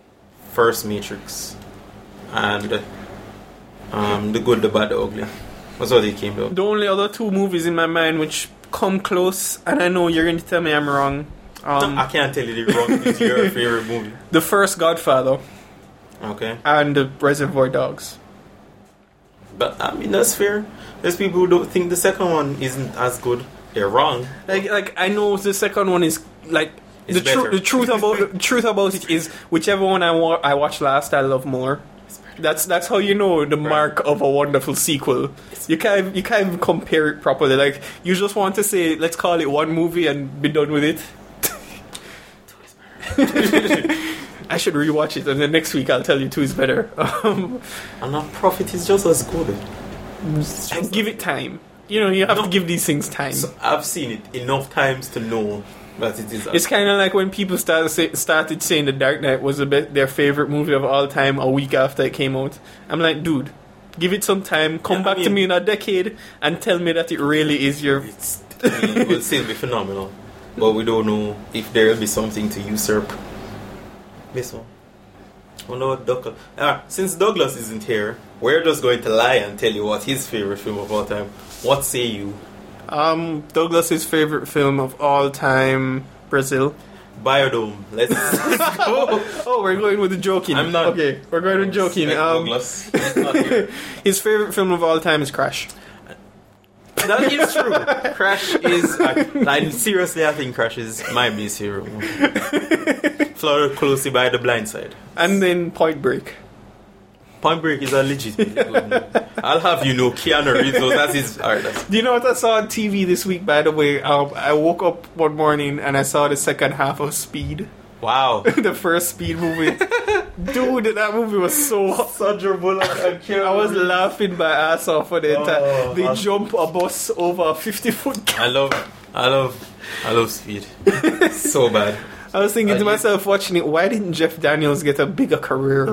first Matrix, and The Good, the Bad, the Ugly. What's all they came to? The only other two movies in my mind which come close, and I know you're going to tell me I'm wrong. I can't tell you the wrong. It's your favorite movie. The first Godfather Okay. and the Reservoir Dogs. But I mean that's fair. There's people who don't think the second one isn't as good. They're wrong. Like I know the second one is like It's better. the truth about it is whichever one I watched last I love more. That's how you know the mark of a wonderful sequel. You can't even compare it properly. Like you just want to say let's call it one movie and be done with it. I should rewatch it and then next week I'll tell you two is better. And that Prophet is just as good. And give it time. You know, you have to give these things time. So I've seen it enough times to know that it is. It's kind of like when people started saying The Dark Knight was their favorite movie of all time a week after it came out. I'm like, dude, give it some time. Come back to me in a decade and tell me that it really is your... It will still be phenomenal. But we don't know if there will be something to usurp this one. Oh no, Douglas. Since Douglas isn't here, we're just going to lie and tell you what his favorite film of all time. What say you? Douglas's favorite film of all time, Brazil. Biodome. Let's go. Oh, we're going with the joking. I'm not. Okay, we're going with joking. Douglas. He's not here. His favorite film of all time is Crash. That is true. Crash is... like, seriously, I think Crash is my least favorite movie. Followed closely by The Blind Side. And then Point Break. Point Break is a legitimately good movie. I'll have you know Keanu Reeves, so that's his artist. Do you know what I saw on TV this week, by the way? I woke up one morning and I saw the second half of Speed. Wow. The first Speed movie. Dude, that movie was so... Sandra Bullock and Keanu I was Reeves. laughing my ass off for the entire... They I- jump a bus over a 50-foot... I love Speed. So bad. I was thinking to myself watching it, why didn't Jeff Daniels get a bigger career?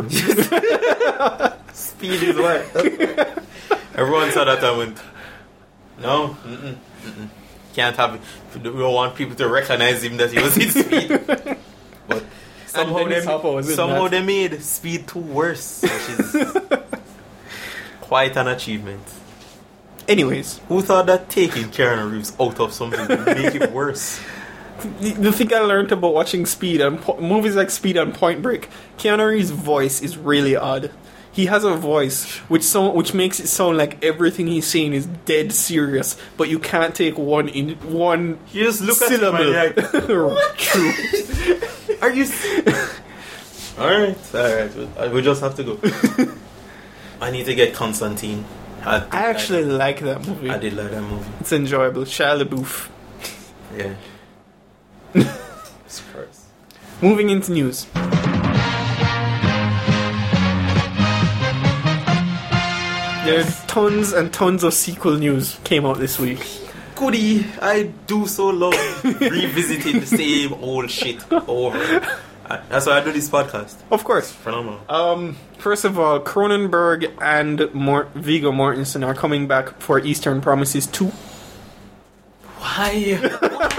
Speed is what? Everyone saw that and went, no, can't have it. We don't want people to recognize him that he was in Speed. But somehow they made Speed 2 worse, which is quite an achievement. Anyways, Who thought that taking Keanu Reeves out of something would make it worse? the thing I learned about watching Speed and movies like Speed and Point Break, Keanu Reeves' voice is really odd. He has a voice which makes it sound like everything he's saying is dead serious, but you can't take one You just look syllable. at him and like, True. are you... Alright. We just have to go. I need to get Constantine. I actually like that movie. I did like that movie. It's enjoyable. Shia LaBeouf. Yeah. Surprise. Moving into news. There's tons and tons of sequel news came out this week. Goody, I do so love revisiting the same old shit over. That's why I do this podcast. Of course. Phenomenal. First of all, Cronenberg and Viggo Mortensen are coming back for Eastern Promises 2. Why?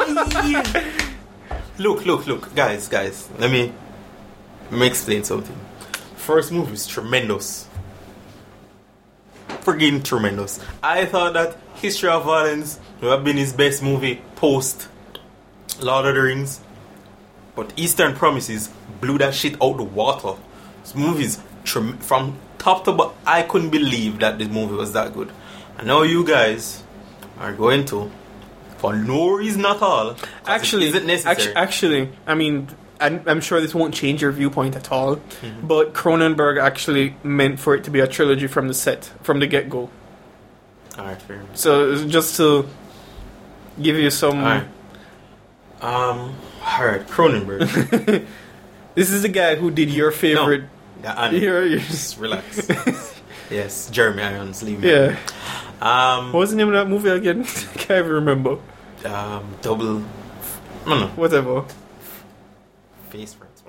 Look, guys. Let me explain something. First movie is tremendous. Friggin' tremendous. I thought that History of Violence would have been his best movie post Lord of the Rings. But Eastern Promises blew that shit out the water. This movie is from top to bottom. I couldn't believe that this movie was that good. And now you guys are going to, for no reason at all. Actually, is it necessary? Actually, I mean, I'm sure this won't change your viewpoint at all, but Cronenberg actually meant for it to be a trilogy from the get-go. Alright, fair enough. So, just to give you some... Alright, Cronenberg. This is the guy who did your favorite... Just relax. Yes, Jeremy Irons, leave me. Yeah. What was the name of that movie again? I can't even remember. Double... No. Whatever. Face friends.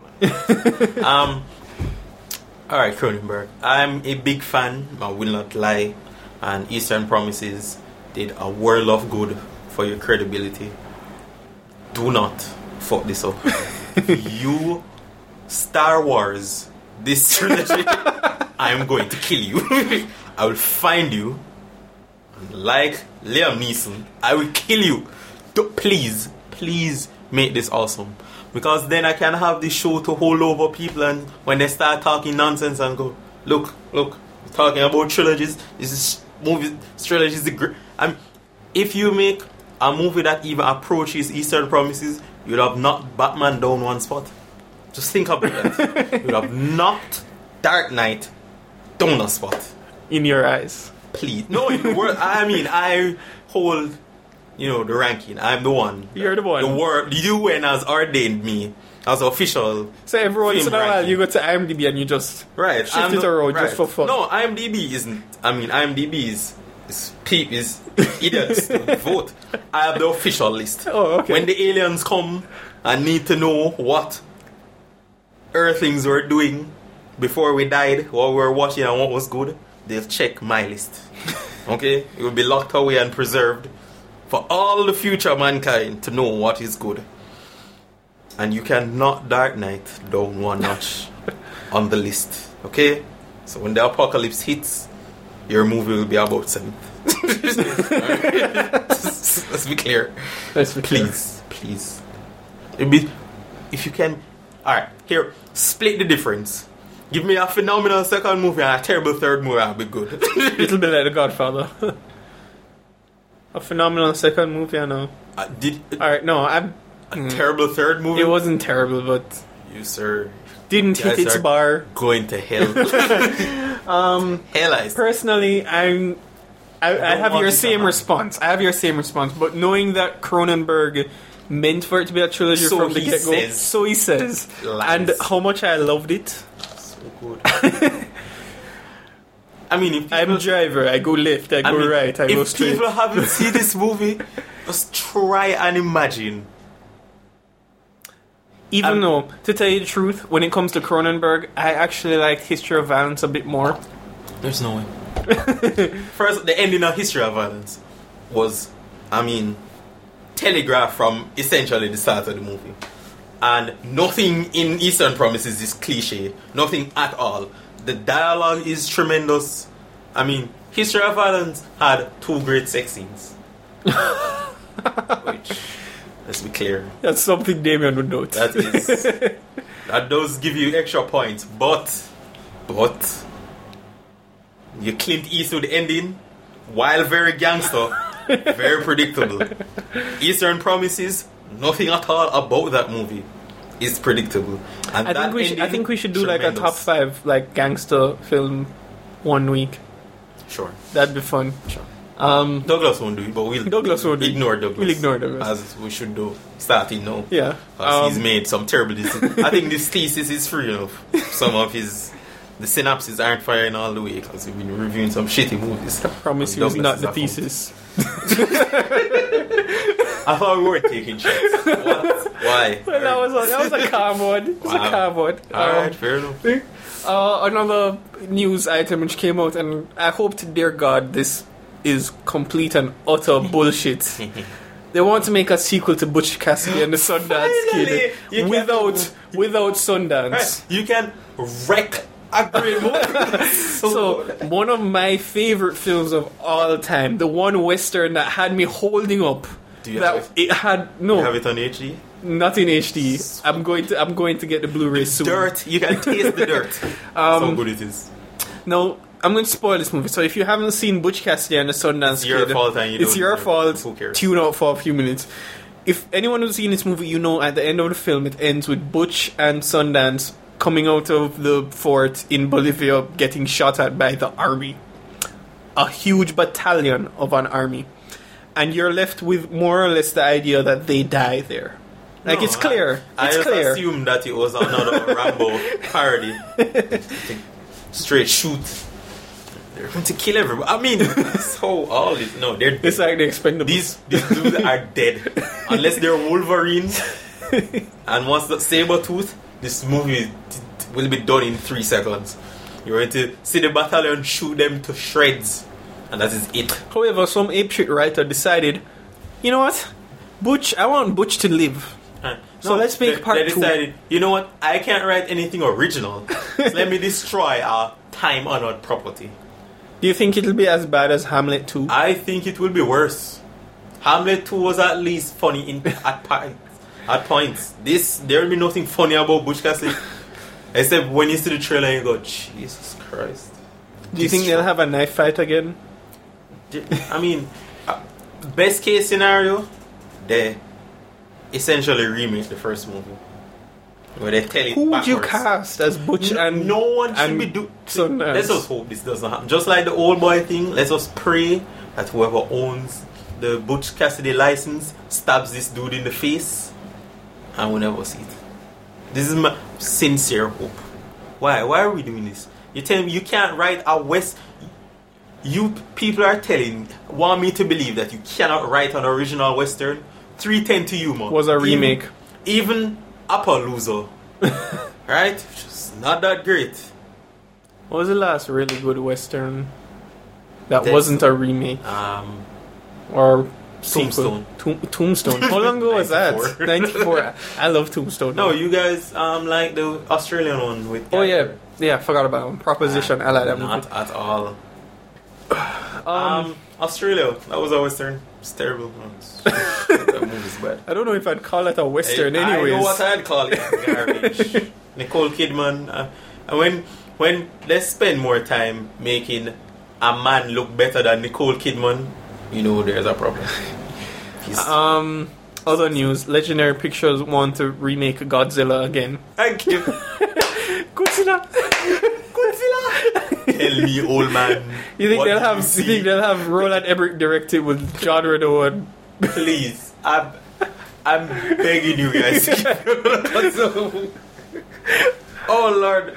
Alright, Cronenberg. I'm a big fan, I will not lie. And Eastern Promises did a world of good for your credibility. Do not fuck this up. You Star Wars this trilogy, I am going to kill you. I will find you like Liam Neeson, I will kill you. Please make this awesome. Because then I can have this show to hold over people, and when they start talking nonsense and go, look, we're talking about trilogies. This is trilogies. If you make a movie that even approaches Eastern Promises, you'd have knocked Batman down one spot. Just think about that. You'd have knocked Dark Knight down a spot. In your eyes. Please. No, in the world. I mean, I hold, the ranking. I'm the one. You're the one. The world. The UN has ordained me as official. So every once in a while ranking. you go to IMDb and you just shift it around just for fun. No, IMDb isn't. I mean, IMDb is idiots to vote. I have the official list. Oh, okay. When the aliens come and need to know what Earthlings were doing before we died, what we were watching and what was good, they'll check my list. Okay? It will be locked away and preserved for all the future mankind to know what is good. And you can knock Dark Knight down one notch on the list. Okay? So when the apocalypse hits, your movie will be about 7th. Let's be clear. Please. If you can. Alright, here, split the difference. Give me a phenomenal second movie and a terrible third movie, I'll be good. Little bit like The Godfather. A phenomenal second movie, I know. Alright, no, a terrible third movie? It wasn't terrible, but you, sir, didn't hit its bar. Going to hell. Hell, personally, I have your same response. But knowing that Cronenberg meant for it to be a trilogy from the get-go, so he says, and how much I loved it. So good. I mean, if I'm a driver. I go left. I go right. I go straight. If people haven't seen this movie, just try and imagine. Even though, to tell you the truth, when it comes to Cronenberg, I actually like History of Violence a bit more. There's no way. First, the ending of History of Violence was, telegraphed from essentially the start of the movie. And nothing in Eastern Promises is cliche. Nothing at all. The dialogue is tremendous. History of Violence had 2 great sex scenes. Which, let's be clear. That's something Damien would note. That does give you extra points. But your Clint Eastwood ending, while very gangster, very predictable. Eastern Promises, nothing at all about that movie is predictable. And I think we should do like a top 5 like gangster film one week. Sure. That'd be fun. Sure. Douglas won't do it, but we'll ignore Douglas. We'll ignore Douglas. As we should do, starting now. Yeah. Because he's made some terrible decisions. I think this thesis is free enough. Some of the synapses aren't firing all the way because we've been reviewing some shitty movies. I promise you it's not the thesis. I thought we were taking shots. What? Why? Well, that was a calm one. It was a calm one. Alright, fair enough. Another news item which came out, and I hope to dear God this is complete and utter bullshit. They want to make a sequel to Butch Cassidy and the Sundance Kid without Sundance. Right. You can wreck a great movie. So one of my favorite films of all time, the one Western that had me holding up. Do you have it? It had no. You have it on HD? Not in HD. I'm going to get the Blu-ray soon. Dirt. You can taste the dirt. That's how good it is. No, I'm going to spoil this movie. So if you haven't seen Butch Cassidy and the Sundance Kid, it's your fault. Who cares? Tune out for a few minutes. If anyone who's seen this movie, you know at the end of the film it ends with Butch and Sundance coming out of the fort in Bolivia getting shot at by the army. A huge battalion of an army. And you're left with more or less the idea that they die there. Like, it's clear. I assumed that it was another Rambo parody. Straight shoot. They're going to kill everybody. So all this. No, they're it's like the Expendables. These dudes are dead. Unless they're Wolverines. And once the Sabretooth, this movie will be done in 3 seconds. You're going to see the battalion shoot them to shreds. And that is it. However, some apeshit writer decided, you know what? I want Butch to live. So let's make part 2. They decided, you know what? I can't write anything original. So let me destroy our time-honored property. Do you think it'll be as bad as Hamlet 2? I think it will be worse. Hamlet 2 was at least funny at points. There will be nothing funny about Butch Cassidy. Except when you see the trailer and you go, Jesus Christ. Do you think they'll have a knife fight again? I mean, best case scenario, they essentially remake the first movie. Where they tell it Who would you backwards. cast as Butch and No one should and be doing. Sundance? Let's just hope this doesn't happen. Just like the old boy thing, let's just pray that whoever owns the Butch Cassidy license stabs this dude in the face and we'll never see it. This is my sincere hope. Why are we doing this? You tell me you can't write a West. You people are want me to believe that you cannot write an original Western. 310 to you, man. Was a remake. Even Appaloosa. Right? Just not that great. What was the last really good Western that Dead wasn't a remake? Or sequel? Tombstone. How long ago was that? 94. I love Tombstone. No, you guys like the Australian one with. Oh yeah, I forgot about one. Proposition. I like that movie. Not at all. Australia. That was a Western. It's terrible. That movie's bad. I don't know if I'd call it a Western. Anyways, I know what I'd call it. Garbage. Nicole Kidman. And when they spend more time making a man look better than Nicole Kidman, you know there's a problem. Other news: Legendary Pictures want to remake Godzilla again. Thank you. Godzilla. Tell me, old man. You think what they'll did have? you You see? think they'll have Roland Emmerich direct it with John Reno and? Please, I'm begging you guys. Oh Lord.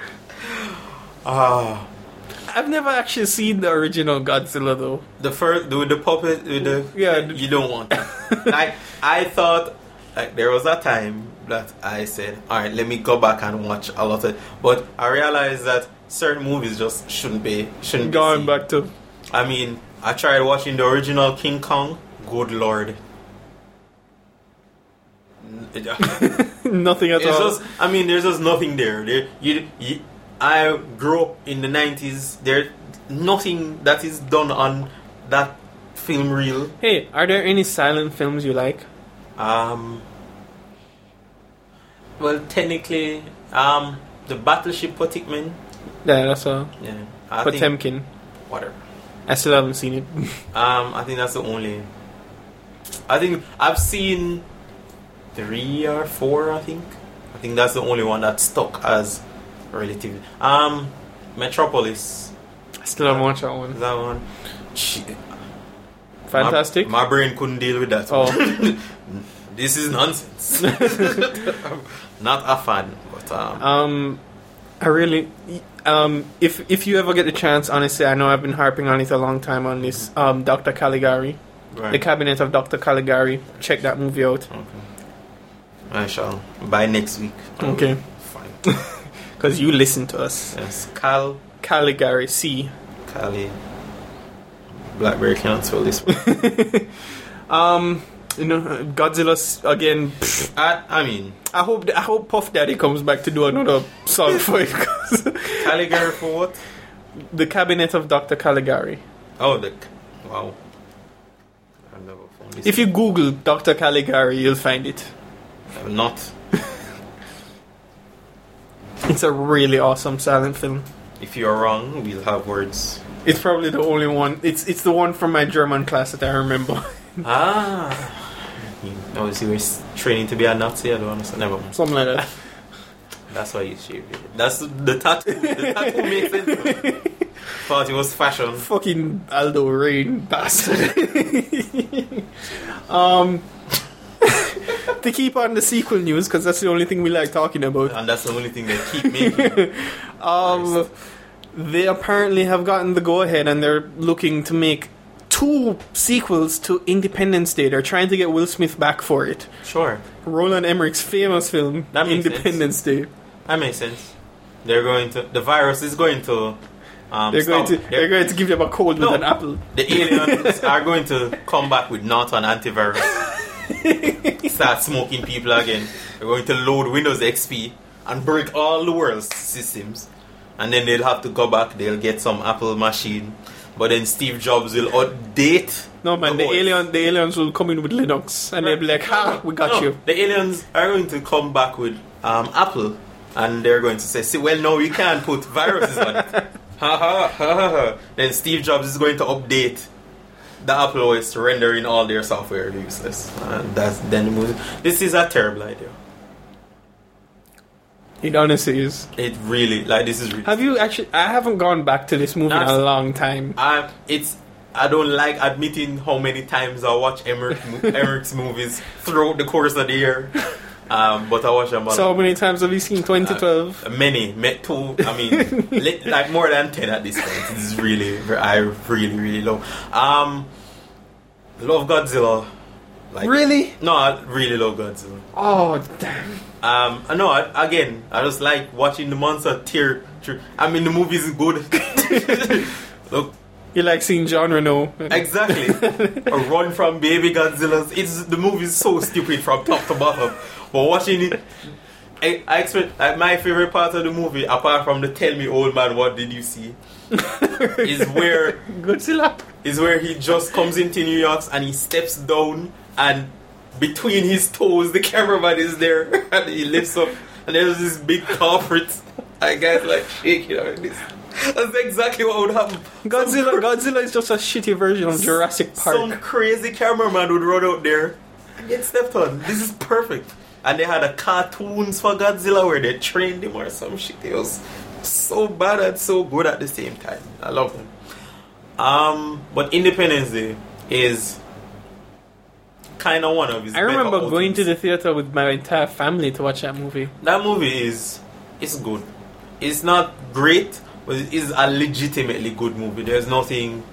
I've never actually seen the original Godzilla though. The first with the puppet with the you don't want that. Like I thought, like there was a time that I said, all right, let me go back and watch a lot of. But I realized that certain movies just shouldn't be Going seen. back to. I mean, I tried watching the original King Kong. Good Lord. Nothing at It's all. just, I mean, there's just nothing there. I grew up in the 90s. There's nothing that is done on that film reel. Hey, are there any silent films you like? Well, technically, the Battleship Potemkin. Yeah, that's all. Yeah, I think, Potemkin. whatever. I still haven't seen it. I think that's the only. I think I've seen 3 or 4. I think that's the only one that stuck as relatively. Metropolis. I still haven't watched that one. That one. Fantastic. My brain couldn't deal with that. Oh. This is nonsense. Not a fan, but I really, if you ever get the chance, honestly, I know I've been harping on it a long time on this. Dr. Caligari, right. The Cabinet of Dr. Caligari. Check that movie out. Okay. I shall by next week. Okay. Fine. Because you listen to us. Yes, Caligari. C. Cali. Blackberry can't spell this one. You know, Godzilla's again. I mean, I hope Puff Daddy comes back to do another song for it. 'Cause Caligari for what? The Cabinet of Dr. Caligari. Oh, wow. I've never found this. If you Google Dr. Caligari, you'll find it. I'm not. It's a really awesome silent film. If you're wrong, we'll have words. It's probably the only one. It's the one from my German class that I remember. You were training to be a Nazi. I don't understand. Never mind. Something like that. That's why you shaved it. That's the tattoo. The tattoo makes sense. Thought it was fashion. Fucking Aldo Rain bastard. To keep on the sequel news, because that's the only thing we like talking about. And that's the only thing they keep making. They apparently have gotten the go-ahead and they're looking to make 2 sequels to Independence Day. They're trying to get Will Smith back for it. Sure. Roland Emmerich's famous film, That makes Independence Day. That makes sense. The virus is going to They're going to give them a cold with an apple. The aliens are going to come back with not an antivirus. Start smoking people again. They're going to load Windows XP and break all the world's systems. And then they'll have to go back. They'll get some Apple machine but then Steve Jobs will update. No man, the voice. aliens will come in with Linux and they'll be like, "Ha, we got you." The aliens are going to come back with Apple, and they're going to say, "See, well, no, you can't put viruses on it." Ha ha ha ha. Then Steve Jobs is going to update the Apple OS, rendering all their software useless, and that's then the movie. This is a terrible idea. It honestly is. It really, like, this is really. Have you actually? I haven't gone back to this movie in a That's- long time. I don't like admitting how many times I watch Emmerich's movies throughout the course of the year. But I watch them a So lot. how many times have you seen 2012? Many, two. I mean, like more than 10 at this point. This is really, I really love. Love Godzilla. Like, Really? No, I really love Godzilla. Oh damn! I just like watching the monster tear through. I mean, the movie is good. Look, You like seeing John Reno? exactly. A run from baby Godzillas. The movie is so stupid from top to bottom. But watching it, I expect, like, my favorite part of the movie, apart from the "Tell me, old man, what did you see," is where Godzilla. he just comes into New York and he steps down, and between his toes the cameraman is there and he lifts up and there's this big corporate guys like shaking like this. That's exactly what would happen. Godzilla is just a shitty version of Jurassic Park. Some crazy cameraman would run out there and get stepped on. This is perfect. And they had a cartoons for Godzilla where they trained him or some shit. It was so bad and so good at the same time. I love them. But Independence Day is kind of one of his. I remember better going to outings. the theater with my entire family to watch that movie. That movie it's good. It's not great, but it is a legitimately good movie. There's nothing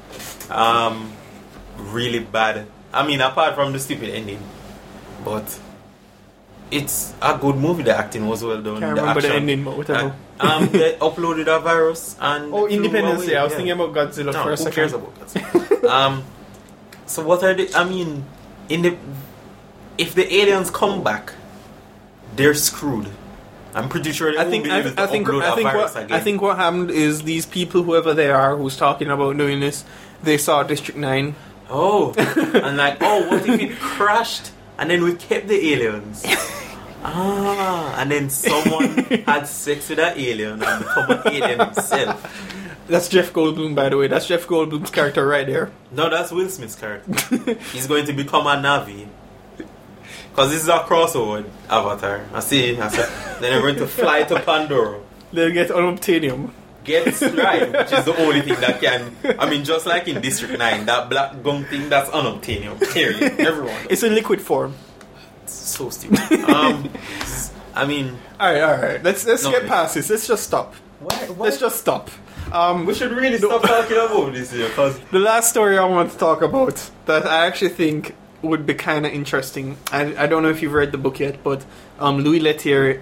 really bad. I mean, apart from the stupid ending, but it's a good movie. The acting was well done. Can't remember the action. ending, but whatever. They uploaded a virus and Oh, flew Independence away, Day. I was yeah. thinking about Godzilla No, for a who second. cares about that? So what are they? I mean, if the aliens come back, they're screwed. I'm pretty sure they I won't think be able to upload a virus again. I think what happened is these people, whoever they are, who's talking about doing this, they saw District 9. Oh, and like, what if it crashed and then we kept the aliens? And then someone had sex with that alien and become an alien himself. That's Jeff Goldblum, by the way. That's Jeff Goldblum's character right there. No, that's Will Smith's character. He's going to become a Navi. Because this is a crossover with Avatar. I see. Then they're going to fly to Pandora. They'll get unobtainium. Get right, which is the only thing that can. I mean, just like in District 9, that black gum thing, that's unobtainium. Period. Everyone. It's in liquid form. So stupid. I mean, Alright. Let's No, get past this. Let's just stop. why? Let's just stop. We should really stop talking about this here, because The last story I want to talk about that I actually think would be kind of interesting. I don't know if you've read the book yet, but Louis Leterrier,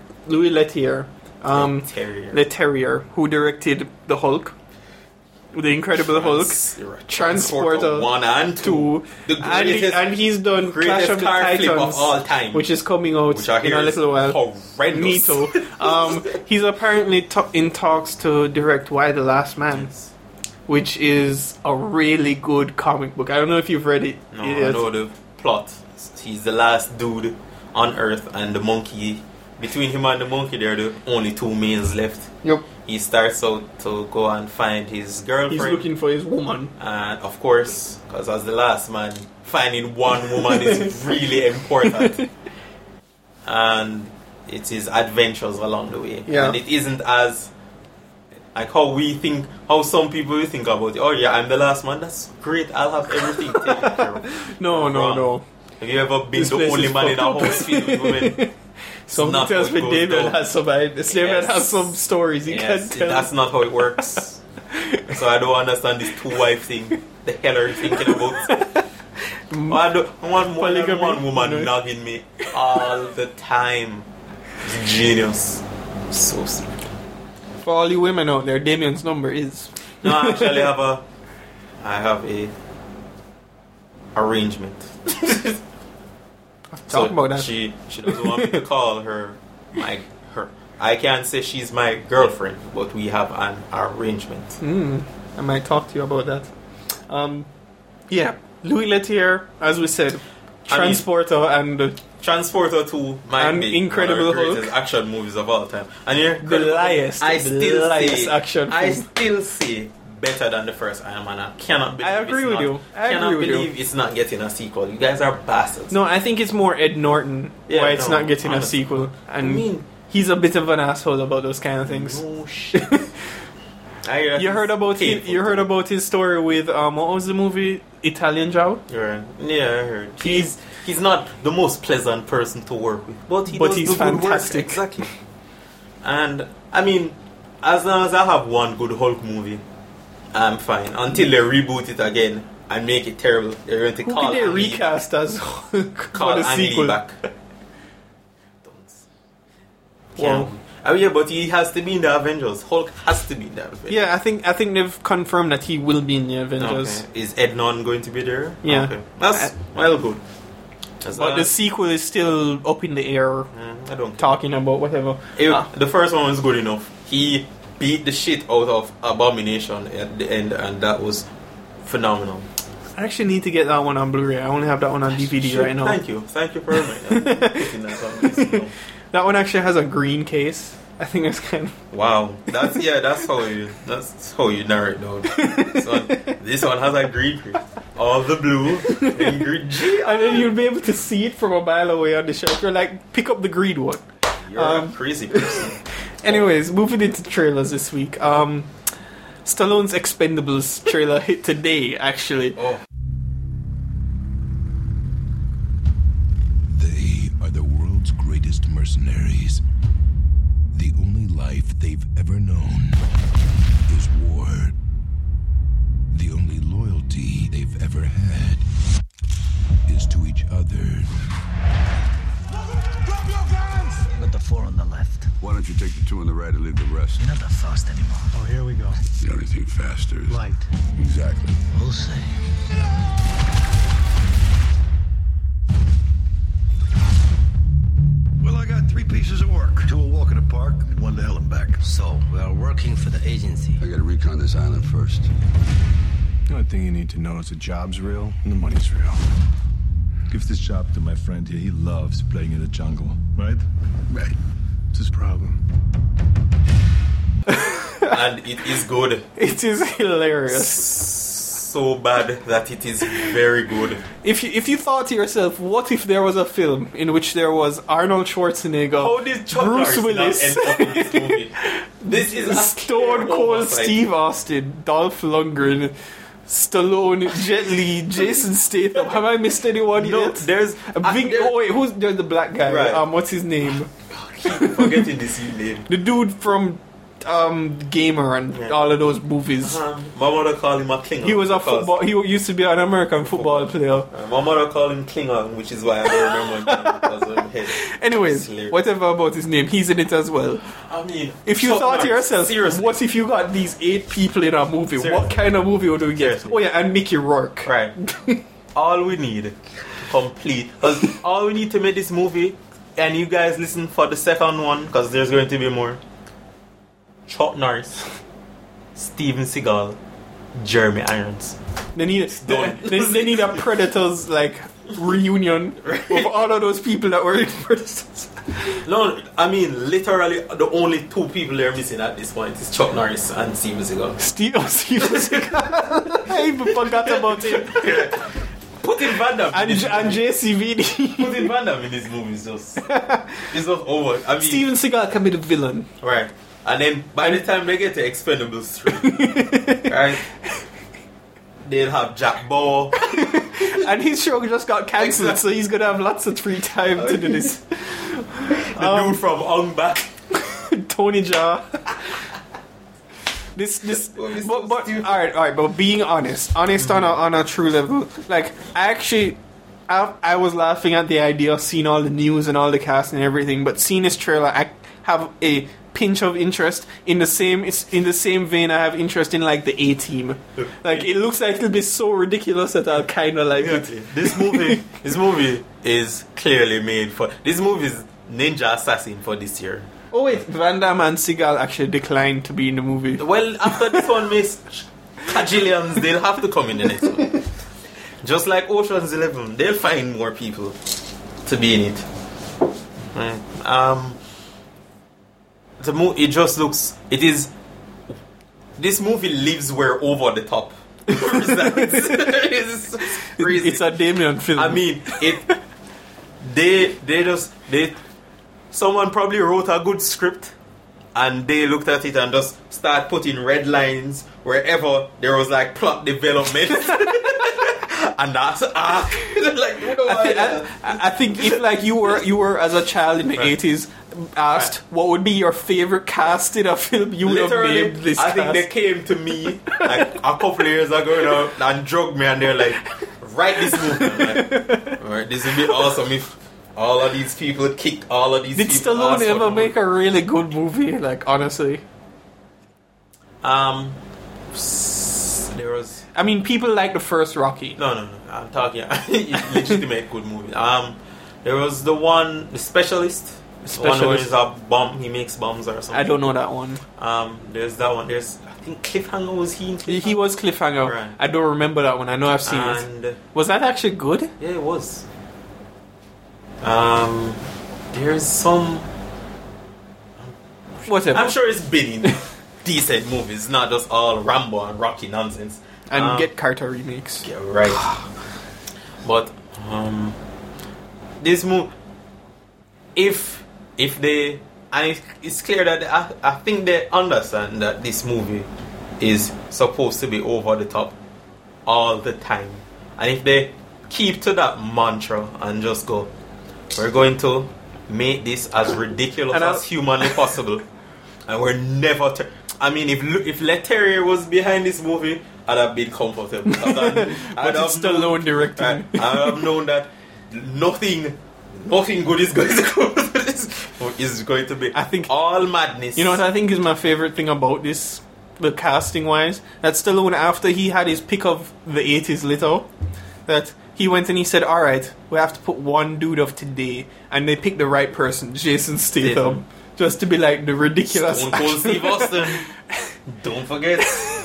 Leterrier, who directed The Hulk, The Incredible Hulk, Transporter 1 and 2, the greatest, and he's done Clash greatest of the car flip Titans, of all time, which is coming out which I in hear a little while. horrendous. Me too. He's apparently in talks to direct Why the Last Man, which is a really good comic book. I don't know if you've read it. No, I know the plot. He's the last dude on Earth, and the monkey. Between him and the monkey, they're the only two mains left. Yep. He starts out to go and find his girlfriend. He's looking for his woman. And of course, because as the last man, finding one woman is really important. And it's his adventures along the way. Yeah. And it isn't as like how some people will think about it. Oh yeah, I'm the last man. That's great. I'll have everything taken care of. No. Have you ever been This the place only is man in a fucked up. house filled with women? Something not tells how me it goes David down. has some. David Yes. has some stories he Yes, can tell. that's not how it works. So I don't understand this two-wife thing. The hell are you thinking about? I want more than Polygamy. one woman No. nagging me all the time. It's genius. So stupid. For all you women out there, Damien's number is. No, I actually have a arrangement. Talk about that. She doesn't want me to call her her. I can't say she's my girlfriend, but we have an arrangement. I might talk to you about that. Yeah, Louis Leterrier, as we said, Transporter and Transporter 2 might and be Incredible one of the greatest Hulk. action movies of all time. And here, the liest action I film. still say better than the first Iron Man. I cannot believe I agree it's with not, you. I cannot agree with believe it's not getting a sequel. You guys are bastards. No, I think it's more Ed Norton why it's not getting honestly. a sequel. And I mean, he's a bit of an asshole about those kind of things. no shit. You heard about his story with what was the movie Italian Job? Yeah, I heard. He's not the most pleasant person to work with, but he's the good work. fantastic. Exactly. And I mean, as long as I have one good Hulk movie, I'm fine. Until they reboot it again and make it terrible, they're going to Who call could they Ang Lee- recast as Hulk for call the Ang Lee sequel? back. Wow. Oh yeah, but he has to be in the Avengers. Hulk has to be in the Avengers. Yeah, I think they've confirmed that he will be in the Avengers. Okay. Is Ed Norton going to be there? Yeah. Okay. That's well good. But the sequel is still up in the air, I don't. talking about whatever. The first one was good enough. He beat the shit out of Abomination at the end, and that was phenomenal. I actually need to get that one on Blu-ray. I only have that one on DVD Shit, right now. Thank you for putting that on this, you know. That one actually has a green case. I think that's kind of... Wow, that's how you narrow it down. This one has a green case. All the blue and green. And then you'll be able to see it from a mile away on the shelf. You're like, pick up the green one. You're a crazy person. Anyways, moving into trailers this week. Stallone's Expendables trailer hit today, actually. Oh. They are the world's greatest mercenaries. The only life they've ever known is war. The only loyalty they've ever had is to each other. Drop your guns! Got the 4 on the left. Why don't you take the 2 on the right and leave the rest? You're not that fast anymore. Oh, here we go. The only thing faster is... Light. Exactly. We'll see. Well, I got 3 pieces of work. 2 will walk in the park and 1 to hell and back. So, we are working for the agency. I gotta recon this island first. The only thing you need to know is the job's real and the money's real. Give this job to my friend here. He loves playing in the jungle, right? Right. It's his problem. And it is good. It is hilarious. So bad that it is very good. If you thought to yourself, what if there was a film in which there was Arnold Schwarzenegger, How did Chuck Bruce Norris not Willis, end up in this movie? This is a Stone Cold oversight. Steve Austin, Dolph Lundgren, Stallone, Jet Li, Jason Statham. Have I missed anyone No, yet? there's A big. Who's there's the black guy? Right. What's his name? keep forgetting this name. The dude from Gamer and all of those movies. My mother called him a Klingon. He was a because- football. He used to be an American football player. My mother called him Klingon, which is why I don't remember him because of his head. Anyways, It's hilarious. whatever about his name, he's in it as well. I mean, If you Chuck thought to Norris, yourself, seriously, what if you got these 8 people in a movie? Seriously. What kind of movie would we get? Seriously. Oh yeah, and Mickey Rourke. right? All we need to complete, all we need to make this movie, and you guys listen for the second one because there's going to be more. Chuck Norris, Steven Seagal, Jeremy Irons. They need done. they need a Predators like reunion of all of those people that were in Predators. No, I mean literally the only 2 people they're missing at this point is Chuck Norris and Steven Seagal. Steven Seagal. I even forgot about him. Put in Van Damme. And JCVD. Put in Van Damme in this movie. It's just over. I mean, Steven Seagal can be the villain. right. And then by the time they get to Expendables 3, right, they'll have Jack Bauer. And his show just got cancelled, Exactly. so he's gonna have lots of free time to do this. The dude from Ong Bak. Tony Jaa. This, but all right. But being honest on a true level, like I was laughing at the idea of seeing all the news and all the cast and everything, but seeing this trailer, I have a pinch of interest in the same. It's in the same vein I have interest in like the A-Team. Like it looks like it'll be so ridiculous that I'll kind of like it. This movie is clearly made for. This movie is Ninja Assassin for this year. Oh wait, Van Damme and Seagal actually declined to be in the movie. Well, after this one, Miss, Kajillions, they'll have to come in the next one. Just like Ocean's 11, they'll find more people to be in it. Right. It just looks. It is. This movie lives where over the top. It's crazy. It's a Damien film. I mean, someone probably wrote a good script and they looked at it and just start putting red lines wherever there was like plot development. And that's like, you know, I think if like you were as a child in the 80s asked what would be your favorite cast in a film, you would have named this I cast. think they came to me like a couple of years ago and drugged me and they're like, write this movie. I'm like, alright, this would be awesome if all of these people kick all of these Did people. Stallone ass for ever the make a really good movie? Like, honestly. There was... I mean, people like the first Rocky. No. I'm talking... legitimate good movie. There was the one... The Specialist. The one where he's a bomb. He makes bombs or something. I don't know that one. There's that one. There's... I think Cliffhanger, was he in Cliffhanger? He was Cliffhanger. Right. I don't remember that one. I know I've seen it. Was that actually good? Yeah, it was. There's some... Whatever. I'm sure it's been in decent movies, not just all Rambo and Rocky nonsense. And Get Carter remakes. Yeah, right. But this movie, if they, and it's clear that I think they understand that this movie is supposed to be over the top all the time, and if they keep to that mantra and just go, we're going to make this as ridiculous as humanly possible, and we're never. I mean, if Letterrier was behind this movie, I'd have been comfortable. But it's Stallone directing. I have known that nothing good is going to come. Is going to be. I think all madness. You know what I think is my favorite thing about this, the casting wise, that Stallone, after he had his pick of the 80s little, that he went and he said, alright, we have to put one dude of today, and they picked the right person, Jason Statham, just to be like the ridiculous Stone Cold Steve Austin. Don't forget.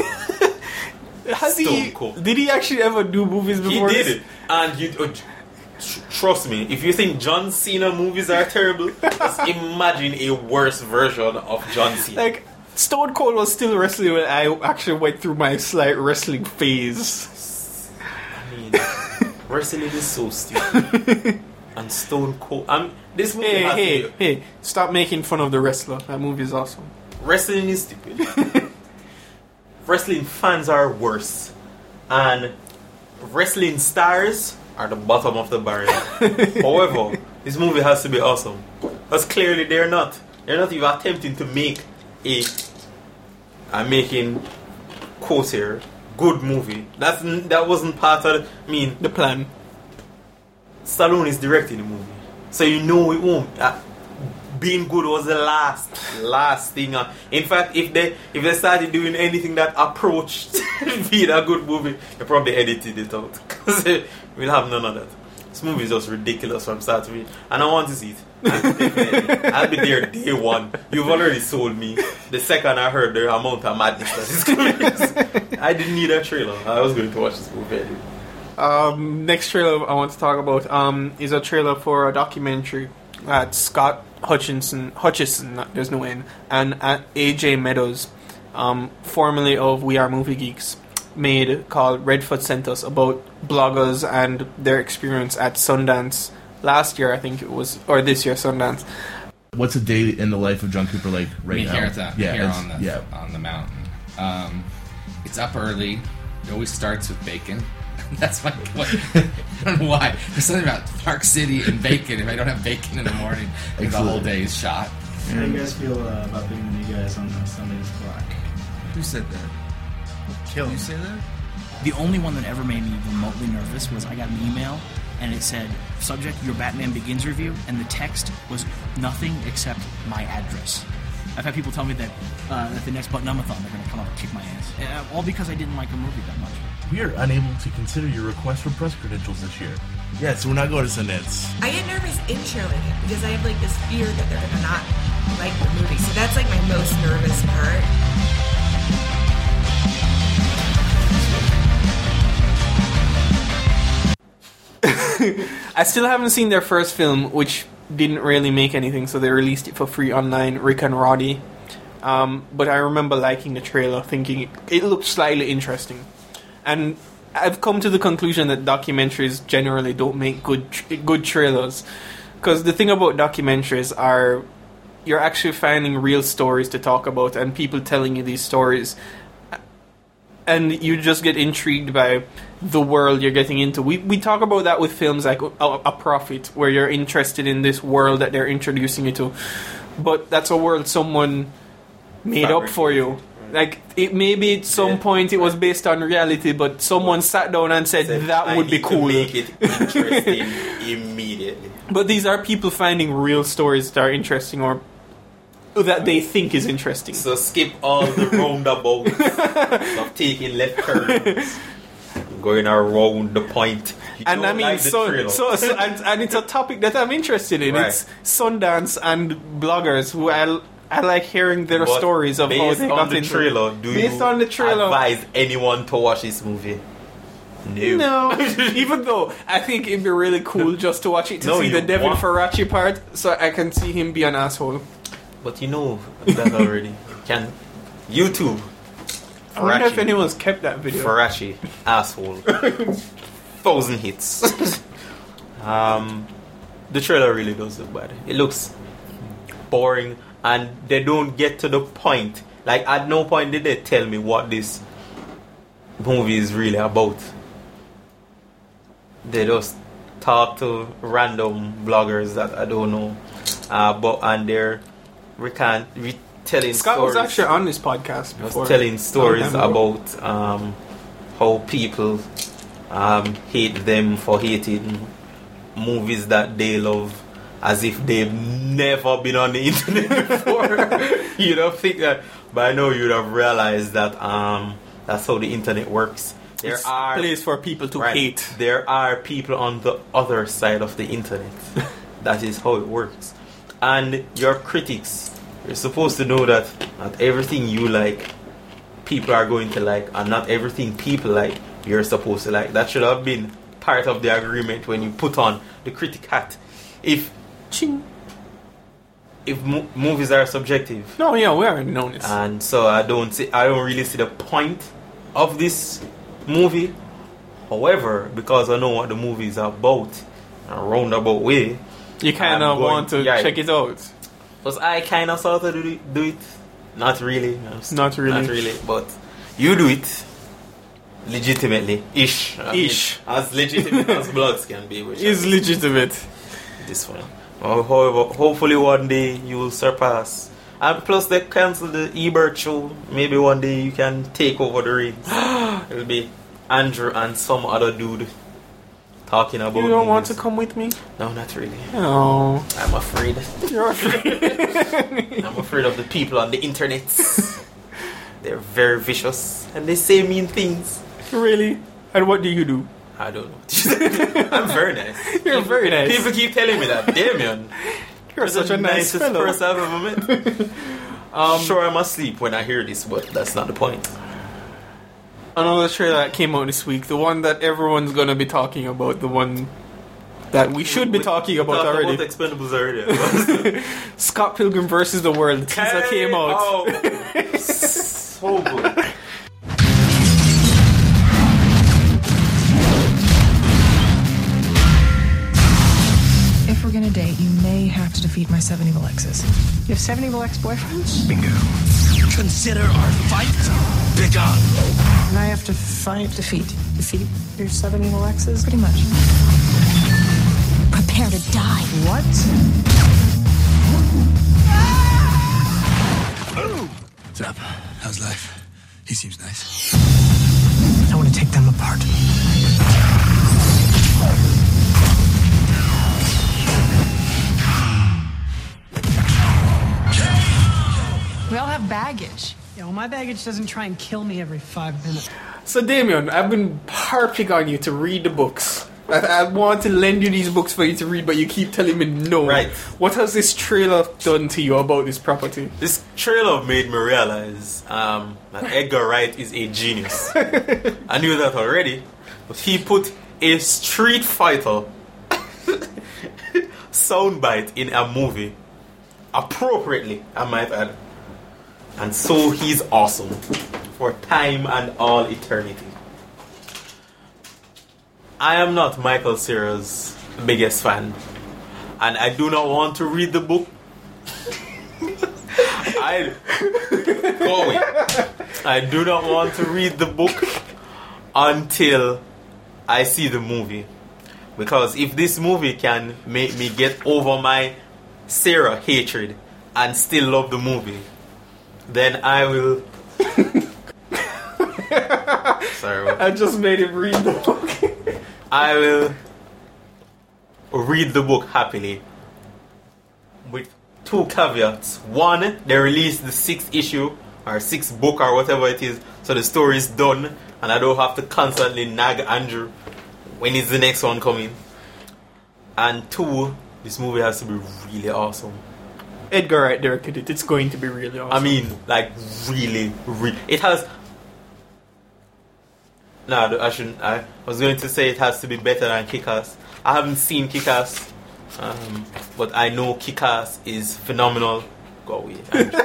Did he actually ever do movies before? He did it. And trust me, if you think John Cena movies are terrible, just imagine a worse version of John Cena. Like, Stone Cold was still wrestling when I actually went through my slight wrestling phase. I mean, wrestling is so stupid. And Stone Cold... this movie Hey, stop making fun of the wrestler. That movie is awesome. Wrestling is stupid. Wrestling fans are worse. And wrestling stars are the bottom of the barrel. However, this movie has to be awesome. Because clearly they're not. They're not even attempting to make I'm making quotes here, good movie. That wasn't part of the plan. Stallone is directing the movie, so you know it won't. Being good was the last thing. In fact, if they started doing anything that approached being a good movie, they probably edited it out because we'll have none of that. This movie is just ridiculous from start to finish, and I want to see it. I'll be there day one. You've already sold me. The second I heard the amount of madness that is coming, I didn't need a trailer. I was going to watch this movie anyway. Next trailer I want to talk about is a trailer for a documentary that Scott Hutchison, there's no N, and AJ Meadows, formerly of We Are Movie Geeks, made called Redfoot Sent Us, about bloggers and their experience at Sundance last year, I think it was, or this year, Sundance. What's a day in the life of John Cooper like right now? Here on the mountain. It's up early. It always starts with bacon. That's my point. I don't know why. There's something about Park City and bacon. If I don't have bacon in the morning, the whole day is shot. How do you guys feel about being the new guys on the Sundance clock? Who said that? Kill you say that? The only one that ever made me remotely nervous was I got an email and it said, subject, your Batman Begins review, and the text was nothing except my address. I've had people tell me that at the next Button-Umathon they're going to come up and kick my ass. All because I didn't like the movie that much. We are unable to consider your request for press credentials this year. Yeah, so we're not going to Sundance. I get nervous in showing it because I have like this fear that they're going to not like the movie. So that's like my most nervous part. I still haven't seen their first film, which didn't really make anything, so they released it for free online, Rick and Roddy. But I remember liking the trailer, thinking it looked slightly interesting. And I've come to the conclusion that documentaries generally don't make good trailers. Because the thing about documentaries are you're actually finding real stories to talk about and people telling you these stories. And you just get intrigued by the world you're getting into. We talk about that with films like A Prophet, where you're interested in this world that they're introducing you to. But that's a world someone made up for you. Like, it maybe at some point it was based on reality, but someone sat down and said that would be cool. Make it interesting immediately. But these are people finding real stories that are interesting or that they think is interesting. So skip all the roundabouts of taking left turns, going around the point. And I mean, like and it's a topic that I'm interested in. Right. It's Sundance and bloggers who I like hearing their stories of how they got into it. Based on the trailer, advise anyone to watch this movie? No. Even though I think it'd be really cool just to watch it to see the Devin Faraci part, so I can see him be an asshole. But you know that already. Can YouTube? Faraci. I wonder if anyone's kept that video. Faraci, asshole. 1,000 hits. The trailer really does look bad. It looks boring, and they don't get to the point. Like, at no point did they tell me what this movie is really about. They just talk to random bloggers that I don't know, and they're retelling Scott stories. was actually on this podcast before. Was telling stories about how people hate them for hating movies that they love, as if they've never been on the internet before. You don't think that, but I know you'd have realized that that's how the internet works. It's a place for people to hate. There are people on the other side of the internet. That is how it works. And your critics, you're supposed to know that not everything you like, people are going to like, and not everything people like, you're supposed to like. That should have been part of the agreement when you put on the critic hat. If movies are subjective. No, yeah, we already know this. And so I don't really see the point of this movie. However, because I know what the movie is about, in a roundabout way, you kind of want to check it out. Because I kind of sort of do it. Not really. Not really. Not really. But you do it legitimately. Ish. As legitimate as blogs can be. Which is legitimate. This one. However, hopefully one day you will surpass. And plus they cancelled the Ebert show. Maybe one day you can take over the reins. It'll be Andrew and some other dude talking about. You don't want to come with me? No, not really. No. I'm afraid. You're afraid? I'm afraid of the people on the internet. They're very vicious and they say mean things. Really? And what do you do? I don't know. I'm very nice. You're very nice. People keep telling me that. Damien, you're such a nice fellow. Person I've ever met. Sure, I'm asleep when I hear this, but that's not the point. Another trailer that came out this week, the one that everyone's gonna be talking about, the one that we should be talking about already. About Expendables already. Scott Pilgrim vs. the World. The teaser came out. Oh, so good. If we're gonna date, you may have to defeat my 7 evil exes. You have 7 evil ex-boyfriends? Bingo. Consider our fight begun. And I have to fight, defeat your 7 evil exes? Pretty much. Prepare to die. What? What's up? How's life? He seems nice. I want to take them apart. We all have baggage. Yeah, well, my baggage doesn't try and kill me every 5 minutes. So, Damien, I've been harping on you to read the books. I want to lend you these books for you to read, but you keep telling me no. Right. What has this trailer done to you about this property? This trailer made me realize that Edgar Wright is a genius. I knew that already, but he put a Street Fighter soundbite in a movie. Appropriately, I might add. And so he's awesome. For time and all eternity. I am not Michael Cera's biggest fan. And I do not want to read the book. I do not want to read the book until I see the movie. Because if this movie can make me get over my Sarah hatred and still love the movie, then I will... Sorry. I just made him read the book. I will read the book happily. With 2 caveats. One, they released the 6th issue, or 6th book, or whatever it is, so the story is done, and I don't have to constantly nag Andrew when is the next one coming. And 2, this movie has to be really awesome. Edgar Wright directed it. It's going to be really awesome. I mean, like, really. It has... No, I shouldn't. I was going to say it has to be better than Kick-Ass. I haven't seen Kick-Ass, but I know Kick-Ass is phenomenal. Go away.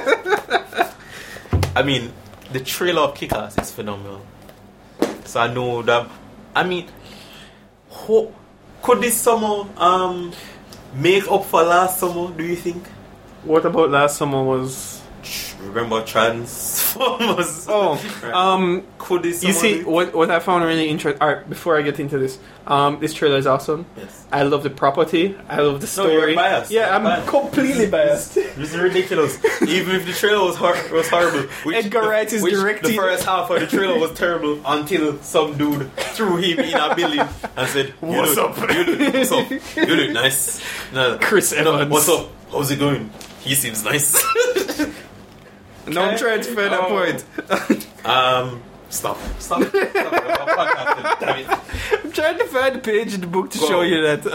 I mean, the trailer of Kick-Ass is phenomenal. So I know that... I mean, could this summer make up for last summer, do you think? What about last summer was... Remember Transformers? Oh, could this you see, what I found really interesting... Alright, before I get into this, this trailer is awesome. Yes. I love the property. I love the story. No, you're biased. Yeah, I'm completely biased. This is ridiculous. Even if the trailer was horrible. Edgar Wright is directing. The first half of the trailer was terrible until some dude threw him in a building and said, What's up? What's up? You look nice. No, Chris Evans. What's up? How's it going? He seems nice. No, I'm trying to find that point. Stop. Damn it. I'm trying to find the page in the book to show you that.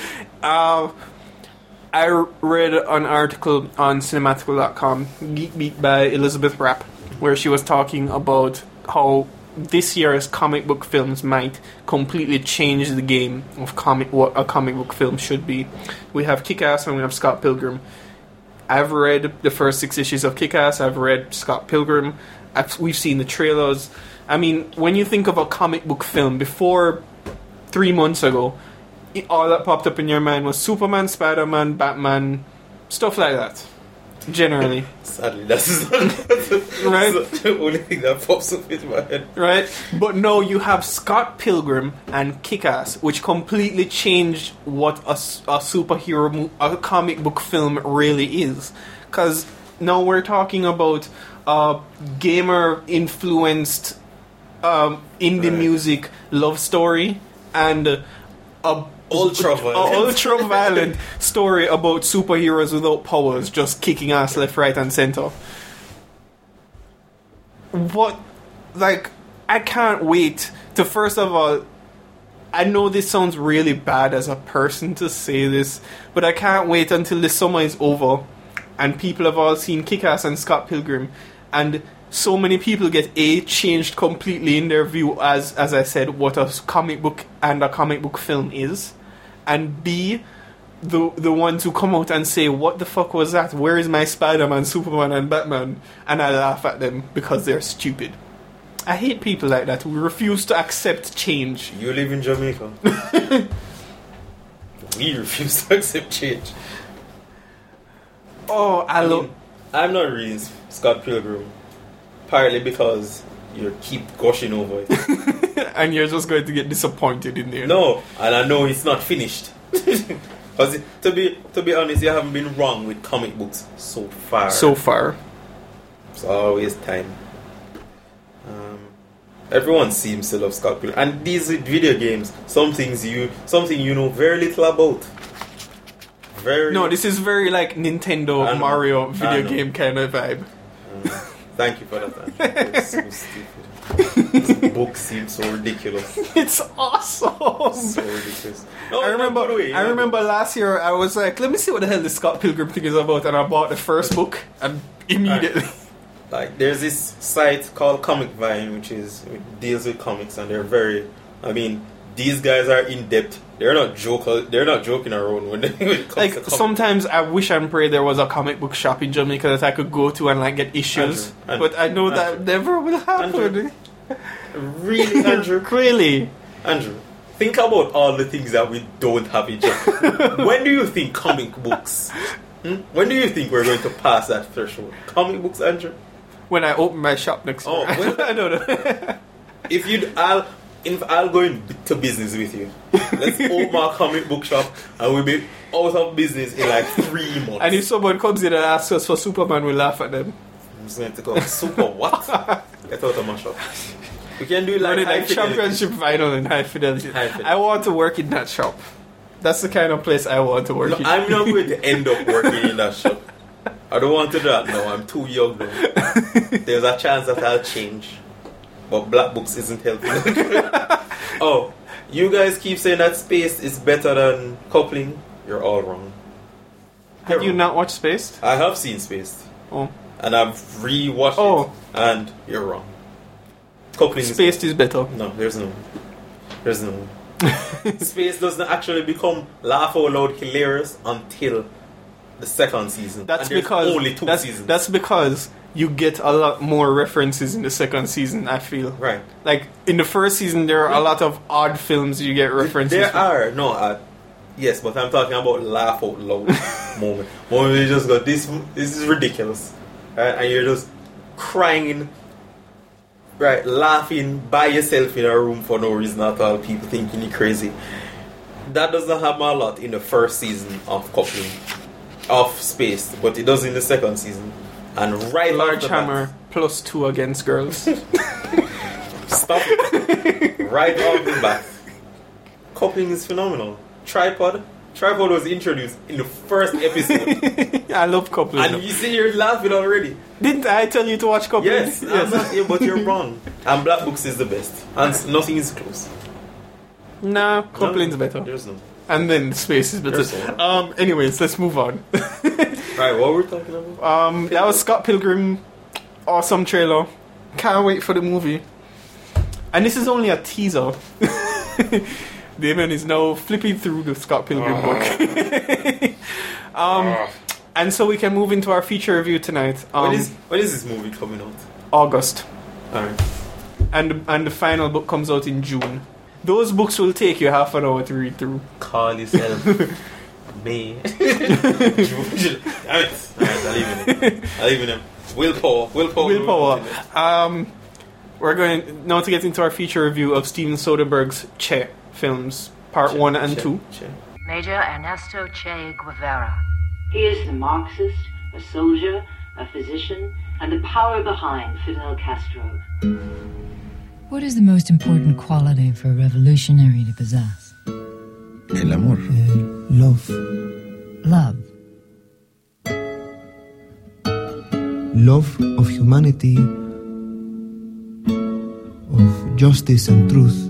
I read an article on cinematical.com, Geek Beat by Elizabeth Rapp, where she was talking about how this year's comic book films might completely change the game of what a comic book film should be. We have Kick-Ass and we have Scott Pilgrim. I've read the first 6 issues of Kick-Ass. I've read Scott Pilgrim. We've seen the trailers. I mean, when you think of a comic book film, before 3 months ago, all that popped up in your mind was Superman, Spider-Man, Batman, stuff like that. Generally. Sadly, that's right? the only thing that pops up in my head. Right? But no, you have Scott Pilgrim and Kick-Ass, which completely changed what a superhero, a comic book film really is. Because now we're talking about gamer-influenced indie music love story and a ultra-violent story about superheroes without powers just kicking ass left, right, and center. I can't wait to, first of all, I know this sounds really bad as a person to say this, but I can't wait until the summer is over and people have all seen Kick-Ass and Scott Pilgrim, and so many people get changed completely in their view as I said, what a comic book and a comic book film is, and B, the ones who come out and say, what the fuck was that? Where is my Spider-Man, Superman and Batman? And I laugh at them because they're stupid. I hate people like that who refuse to accept change. You live in Jamaica. We refuse to accept change. I'm not reading Scott Pilgrim, partly because you keep gushing over it. And you're just going to get disappointed in there. No, and I know it's not finished. Because to be honest, you haven't been wrong with comic books so far. It's always time. Everyone seems to love Scott Pilgrim, and these video games, something you know very little about. This is very like Nintendo Mario video game kind of vibe. Thank you for that. It's so stupid. This book seems so ridiculous. It's awesome. So ridiculous. I remember last year I was like, let me see what the hell this Scott Pilgrim thing is about, and I bought the first book and immediately. Like, there's this site called Comic Vine, which deals with comics, and they're very, these guys are in depth. They're not joking around when it comes like to comic. sometimes I wish and pray there was a comic book shop in Jamaica that I could go to and like get issues, but I know that never will happen. Really, Andrew? Really? Andrew, think about all the things that we don't have in Jamaica. When do you think comic books? When do you think we're going to pass that threshold? Comic books, Andrew? When I open my shop next year. I don't know. If I'll go into business with you, let's open our comic book shop and we'll be out of business in like 3 months. And if someone comes in and asks us for Superman, we'll laugh at them. I'm just going to go, Super what? Get out of my shop. We can do like, like championship final in high fidelity. I want to work in that shop. That's the kind of place I want to work in. I'm not going to end up working in that shop. I don't want to do that now. I'm too young now. There's a chance that I'll change. But Black Books isn't helping. Oh, you guys keep saying that Spaced is better than Coupling. You're all wrong. Have you not watched Spaced? I have seen Spaced. Oh. And I've re-watched it. And you're wrong. Coupling Spaced is better. No, there's no. Spaced doesn't actually become laugh out loud hilarious until the second season. That's and because only 2 seasons. That's because you get a lot more references in the second season, I feel. Right. Like, in the first season, there are a lot of odd films you get references There are. No, yes, but I'm talking about laugh out loud moment. Moment you just go, this is ridiculous. Right? And you're just crying, right, laughing by yourself in a room for no reason at all, people thinking you're crazy. That doesn't happen a lot in the first season of Coupling, of Spaced, but it does in the second season. And right Large after Hammer +2 against girls. Stop it. Right off the bat. Coupling is phenomenal. Tripod was introduced in the first episode. I love Coupling. And you see you're laughing already. Didn't I tell you to watch Coupling? Yes. I'm not here, but you're wrong. And Black Books is the best. And nothing is close. Nah, Coupling's better. There's no. And then Space is better. Anyways, let's move on. Right, what were we talking about? That was Scott Pilgrim. Awesome trailer. Can't wait for the movie. And this is only a teaser. Damon is now flipping through the Scott Pilgrim book. And so we can move into our feature review tonight. When is this movie coming out? August. Alright. And the final book comes out in June. Those books will take you half an hour to read through. Call yourself me. Alright, I'll leave in him. Willpower. We're going now to get into our feature review of Steven Soderbergh's Che films, part 1 and 2. Major Ernesto Che Guevara. He is a Marxist, a soldier, a physician, and the power behind Fidel Castro. What is the most important quality for a revolutionary to possess? El amor. Love. Love. Love of humanity, of justice and truth.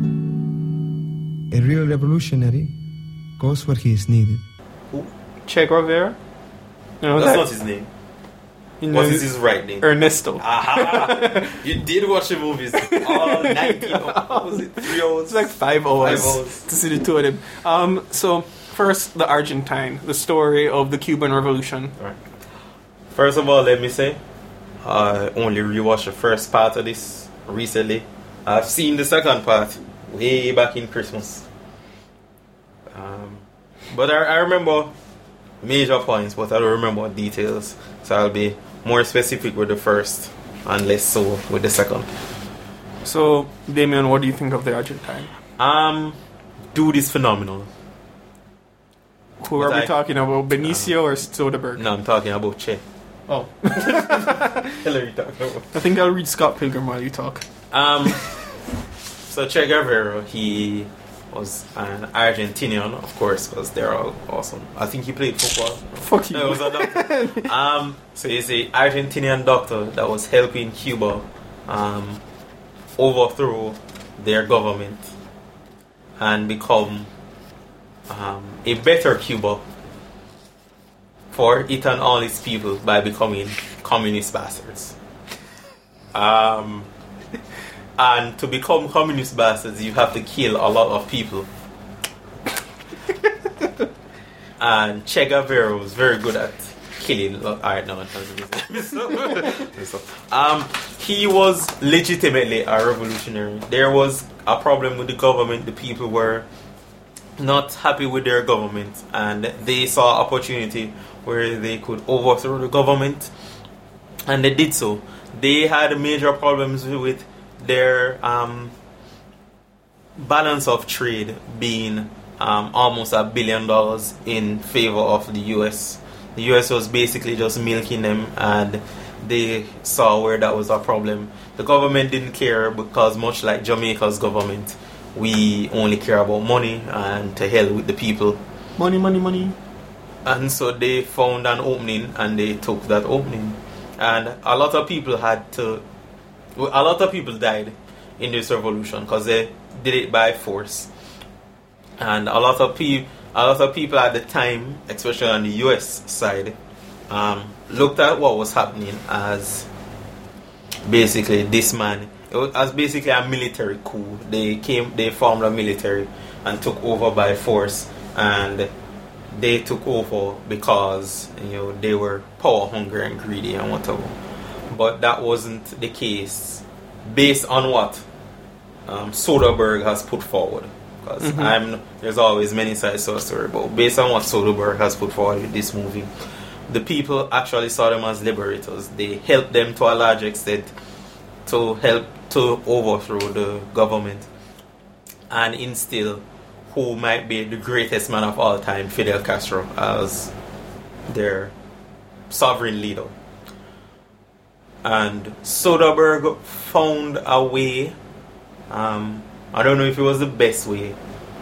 A real revolutionary goes where he is needed. Who? Che Guevara? No, that's not his name. What is his right name? Ernesto. Aha! You did watch the movies all 19. What was it? 3 hours? It's like 5 hours to see the two of them. So, first, the Argentine, the story of the Cuban Revolution. Right. First of all, let me say, I only rewatched the first part of this recently. I've seen the second part way back in Christmas. But I remember major points, but I don't remember details. So I'll be more specific with the first and less so with the second. So, Damien, what do you think of the Argentine? Dude is phenomenal. Who are we talking about? Benicio or Soderbergh? No, I'm talking about Che. Oh. Hillary talking about. I think I'll read Scott Pilgrim while you talk. So Che Guevara, he was an Argentinian, of course, because they're all awesome. I think he played football. Fuck you. No, he was a doctor. So he's an Argentinian doctor that was helping Cuba overthrow their government and become a better Cuba for it and all its people by becoming communist bastards. And to become communist bastards, you have to kill a lot of people. And Che Guevara was very good at killing. Alright, no. He was legitimately a revolutionary. There was a problem with the government. The people were not happy with their government, and they saw opportunity where they could overthrow the government, and they did so. They had major problems with their balance of trade being almost $1 billion in favor of the US. The US was basically just milking them, and they saw where that was a problem. The government didn't care because, much like Jamaica's government, we only care about money and to hell with the people. Money, money, money. And so they found an opening and they took that opening. And a lot of people died in this revolution because they did it by force. And a lot of people at the time, especially on the US side, looked at what was happening as basically this man. It was as basically a military coup. They formed a military and took over by force, and they took over because they were power hungry and greedy and whatever. But that wasn't the case based on what Soderbergh has put forward. Because there's always many sides to a story, but based on what Soderbergh has put forward with this movie, the people actually saw them as liberators. They helped them to a large extent to help to overthrow the government and instill who might be the greatest man of all time, Fidel Castro, as their sovereign leader. And Soderbergh found a way, I don't know if it was the best way,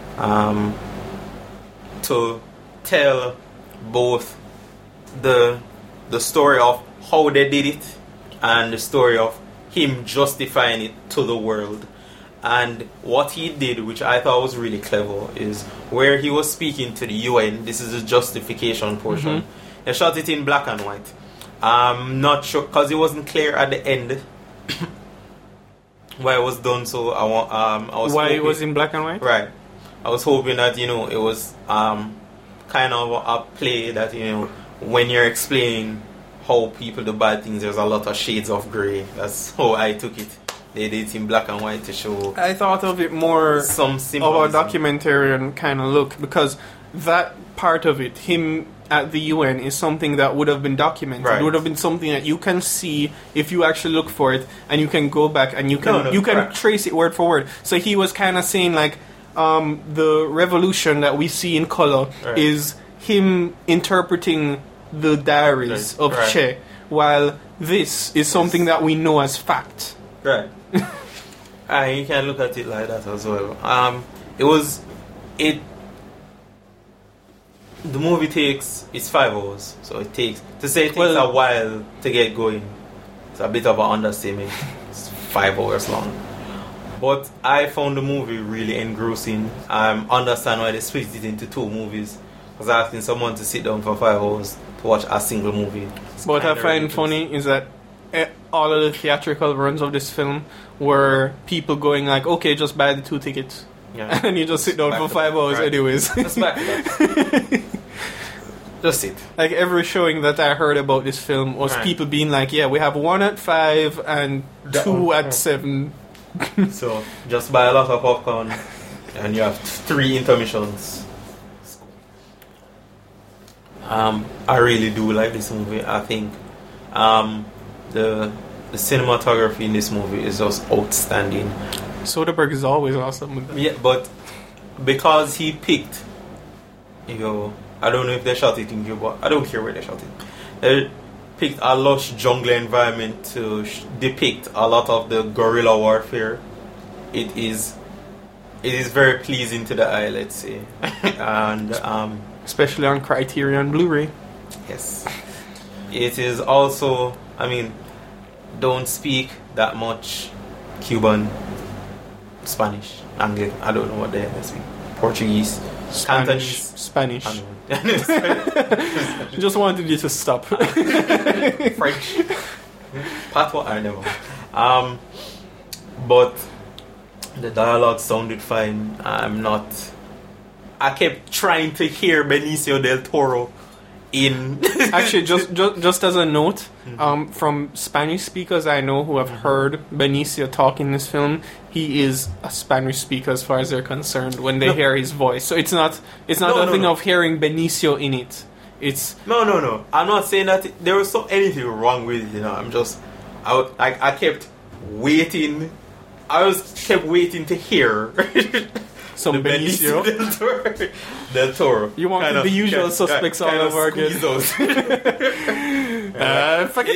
to tell both the story of how they did it and the story of him justifying it to the world. And what he did, which I thought was really clever, is where he was speaking to the UN, this is the justification portion, they shot it in black and white. I'm not sure, because it wasn't clear at the end why it was done, so I was why hoping, it was in black and white? Right. I was hoping that, it was kind of a play that, when you're explaining how people do bad things, there's a lot of shades of grey. That's how I took it. They did it in black and white to show. I thought of it more some of symbolism. a documentarian kind of look, because that part of it, him at the UN, is something that would have been documented. Right. It would have been something that you can see if you actually look for it, and you can go back and you can right. trace it word for word. So he was kind of saying like the revolution that we see in color Right. is him interpreting the diaries of Right. Che, while this is something that we know as fact. Right. You can look at it like that as well. The movie it's 5 hours, so it takes a while to get going. It's a bit of an understatement. It's 5 hours long. But I found the movie really engrossing. I understand why they split it into 2 movies. I was asking someone to sit down for 5 hours to watch a single movie. What I find funny is that all of the theatrical runs of this film were people going like, okay, just buy the 2 tickets. Yeah. And you just sit down for 5 hours right. anyways. Just back to that. Just sit. Like every showing that I heard about this film was Right. people being like, yeah, we have 1 at 5 and 2 at 7. So just buy a lot of popcorn and you have 3 intermissions. I really do like this movie. I think the cinematography in this movie is just outstanding. Soderbergh is always awesome with that. Yeah, but because he picked, I don't know if they shot it in Cuba. I don't care where they shot it. They picked a lush jungle environment to depict a lot of the guerrilla warfare. It is very pleasing to the eye, let's say, and especially on Criterion Blu-ray. Yes, it is also. Don't speak that much Cuban, Spanish, Anglican. I don't know what they speak. Portuguese, Cantonese, Spanish. Just wanted you to stop. French, Patois. I never. but the dialogue sounded fine. I kept trying to hear Benicio del Toro in. Actually, just as a note, from Spanish speakers I know who have heard Benicio talk in this film, he is a Spanish speaker as far as they're concerned when they hear his voice. So it's not a thing of hearing Benicio in it. It's no. I'm not saying that there was anything wrong with it. You know, I kept waiting. I kept waiting to hear some Benicio del Toro. You want the usual suspects all over again? Fucking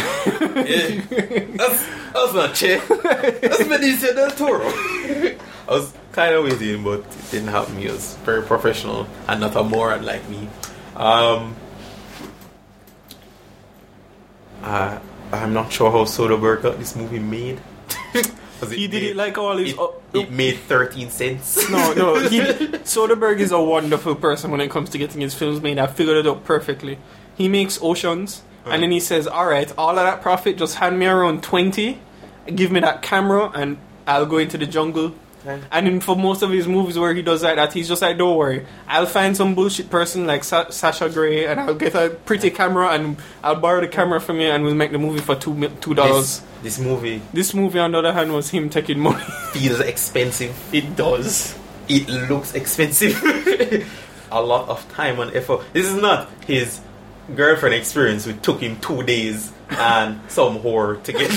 that's not Che. That's Benicio del Toro. I was kind of waiting, but it didn't happen. He was very professional and not a moron like me. I'm not sure how Soderbergh got this movie made. He did it like all his... It made 13 cents. No. Soderbergh is a wonderful person when it comes to getting his films made. I figured it out perfectly. He makes Oceans, and then he says, alright, all of that profit, just hand me around 20, give me that camera, and I'll go into the jungle. Okay. And then for most of his movies where he does like that, he's just like, don't worry, I'll find some bullshit person like Sasha Grey, and I'll get a pretty camera, and I'll borrow the camera from you, and we'll make the movie for $2. This movie, on the other hand, was him taking money. Feels expensive. It does. It looks expensive. A lot of time and effort. This is not his girlfriend experience, which took him 2 days and some whore to get.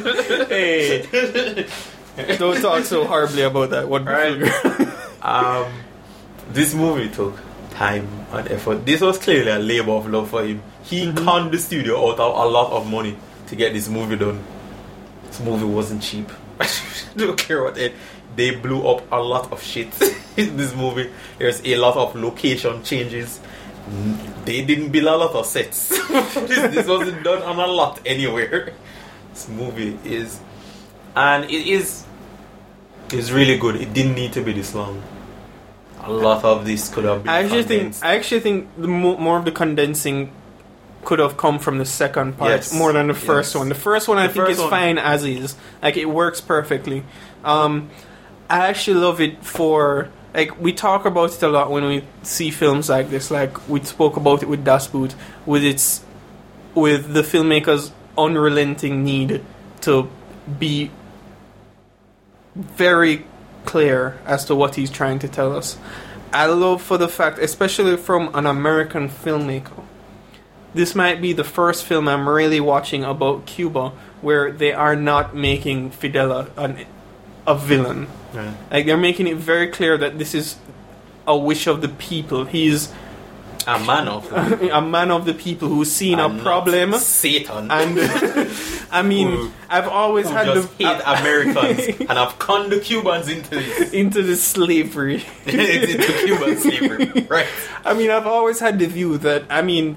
Hey. Don't talk so horribly about that one. Right. This movie took time and effort. This was clearly a labor of love for him. He conned the studio out of a lot of money to get this movie done. This movie wasn't cheap. I don't care what it. They blew up a lot of shit in this movie. There's a lot of location changes. They didn't build a lot of sets. This wasn't done on a lot anywhere. This movie is... And it's really good. It didn't need to be this long. A lot of this could have been condensed. I actually think more of the condensing could have come from the second part more than the first one. The first one I think is fine as is. Like, it works perfectly. I actually love it for... Like, we talk about it a lot when we see films like this. Like, we spoke about it with Das Boot. With the filmmaker's unrelenting need to be very clear as to what he's trying to tell us. I love for the fact, especially from an American filmmaker, this might be the first film I'm really watching about Cuba where they are not making Fidel a villain. Right. Like, they're making it very clear that this is a wish of the people. He's a man of the people who's seen a problem. Satan. And I mean, I've always had hate Americans and I've conned the Cubans into this slavery. Into Cuban slavery, right? I mean, I've always had the view that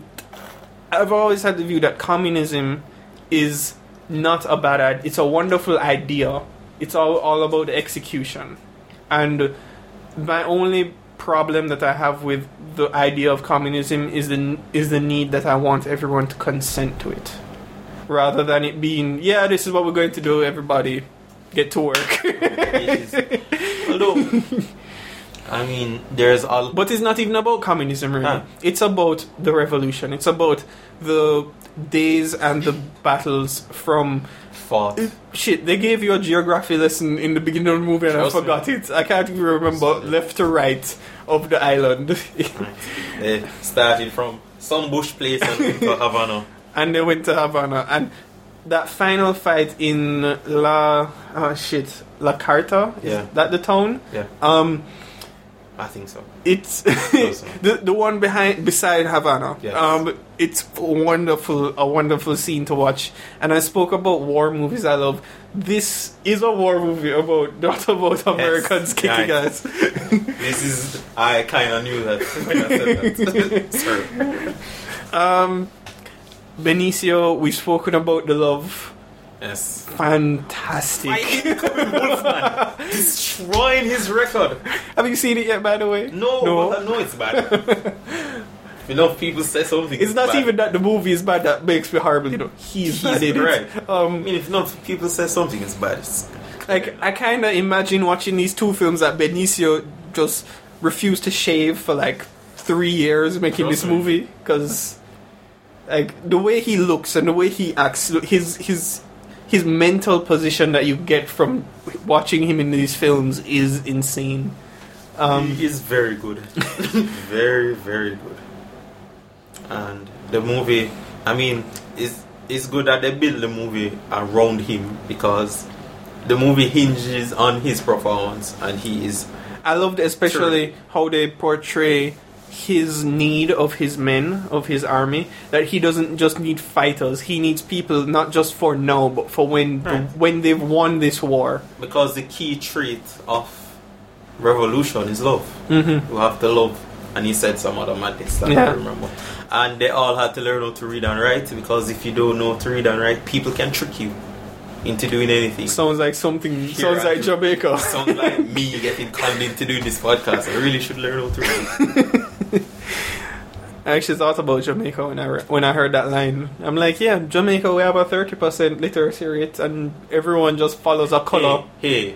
communism is not a bad idea. It's a wonderful idea. It's all about the execution. And my only problem that I have with the idea of communism is the need that I want everyone to consent to it, rather than it being, this is what we're going to do, everybody get to work. Although, I mean, there's all... But it's not even about communism, really. It's about the revolution. It's about the days and the battles from... Shit, they gave you a geography lesson in the beginning of the movie and I forgot it. I can't even remember left to right of the island. They started from some bush place and went to Havana. And they went to Havana. And that final fight in La Carta? Yeah. Is that the town? Yeah. I think so. It's the one beside Havana. Yes. It's a wonderful scene to watch. And I spoke about war movies I love. This is a war movie not about Americans kicking ass. I kind of knew that when I said that. Sorry. Benicio, we've spoken about the love. Yes. Fantastic. Wolfman destroying his record. Have you seen it yet, by the way? No. But I know it's bad. Enough people say something. It's not bad. even that the movie is bad that makes me horrible. He's bad in right. it. I mean, if enough people say something is bad, Like, I kind of imagine watching these two films that Benicio just refused to shave for like 3 years making this movie, because like the way he looks and the way he acts, his mental position that you get from watching him in these films is insane. He is very good. Very, very good. And the movie, I mean, it's good that they build the movie around him, because the movie hinges on his performance, and he is... I loved especially how they portray his need of his men, of his army, that he doesn't just need fighters, he needs people not just for now, but for when they've won this war. Because the key trait of revolution is love. Mm-hmm. You have to love. And he said some other madness that I remember. And they all had to learn how to read and write, because if you don't know how to read and write, people can trick you into doing anything. Sounds like Jamaica. Sounds like me getting conned into doing this podcast. I really should learn how to read. I actually thought about Jamaica when I heard that line. I'm like, yeah, Jamaica, we have a 30% literacy rate, and everyone just follows a colour. Hey.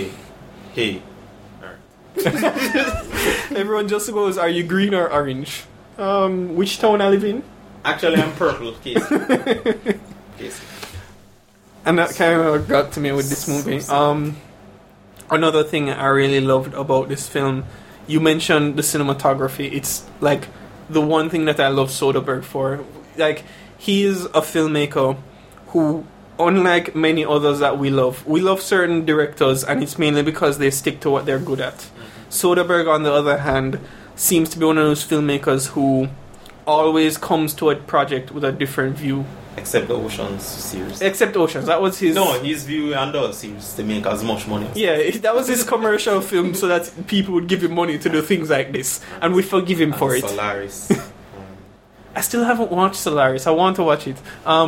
Everyone just goes, are you green or orange? Which town I live in? Actually, I'm purple. Casey. And that kind of got to me with this movie. Another thing I really loved about this film, you mentioned the cinematography. It's like the one thing that I love Soderbergh for. Like, he is a filmmaker who, unlike many others that we love certain directors, and it's mainly because they stick to what they're good at. Soderbergh, on the other hand, seems to be one of those filmmakers who always comes to a project with a different view. Except the Oceans series. Except Oceans, that was his... No, his view and the series to make as much money as that was his commercial film, so that people would give him money to do things like this, and we forgive him for it. Solaris. I still haven't watched Solaris. I want to watch it.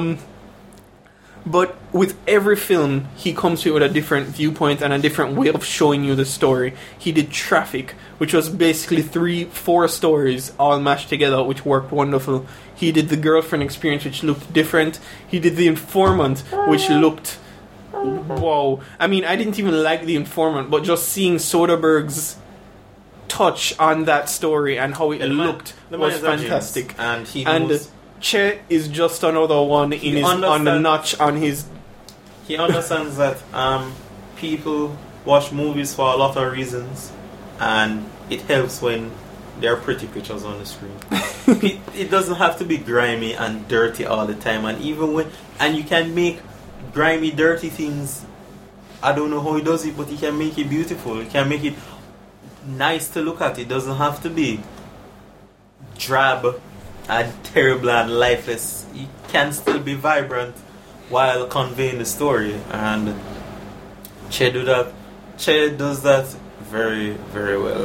But with every film, he comes to you with a different viewpoint and a different way of showing you the story. He did Traffic, which was basically 3-4 stories all mashed together, which worked wonderful. He did The Girlfriend Experience, which looked different. He did The Informant, which looked... Wow. I mean, I didn't even like The Informant, but just seeing Soderbergh's touch on that story and how it looked was fantastic. And he knows... Che is just another one on the notch on his... He understands that people watch movies for a lot of reasons, and it helps when there are pretty pictures on the screen. It doesn't have to be grimy and dirty all the time, and you can make grimy, dirty things. I don't know how he does it, but he can make it beautiful. He can make it nice to look at. It doesn't have to be drab and terrible and lifeless. It can still be vibrant while conveying the story, and Che does that very, very well.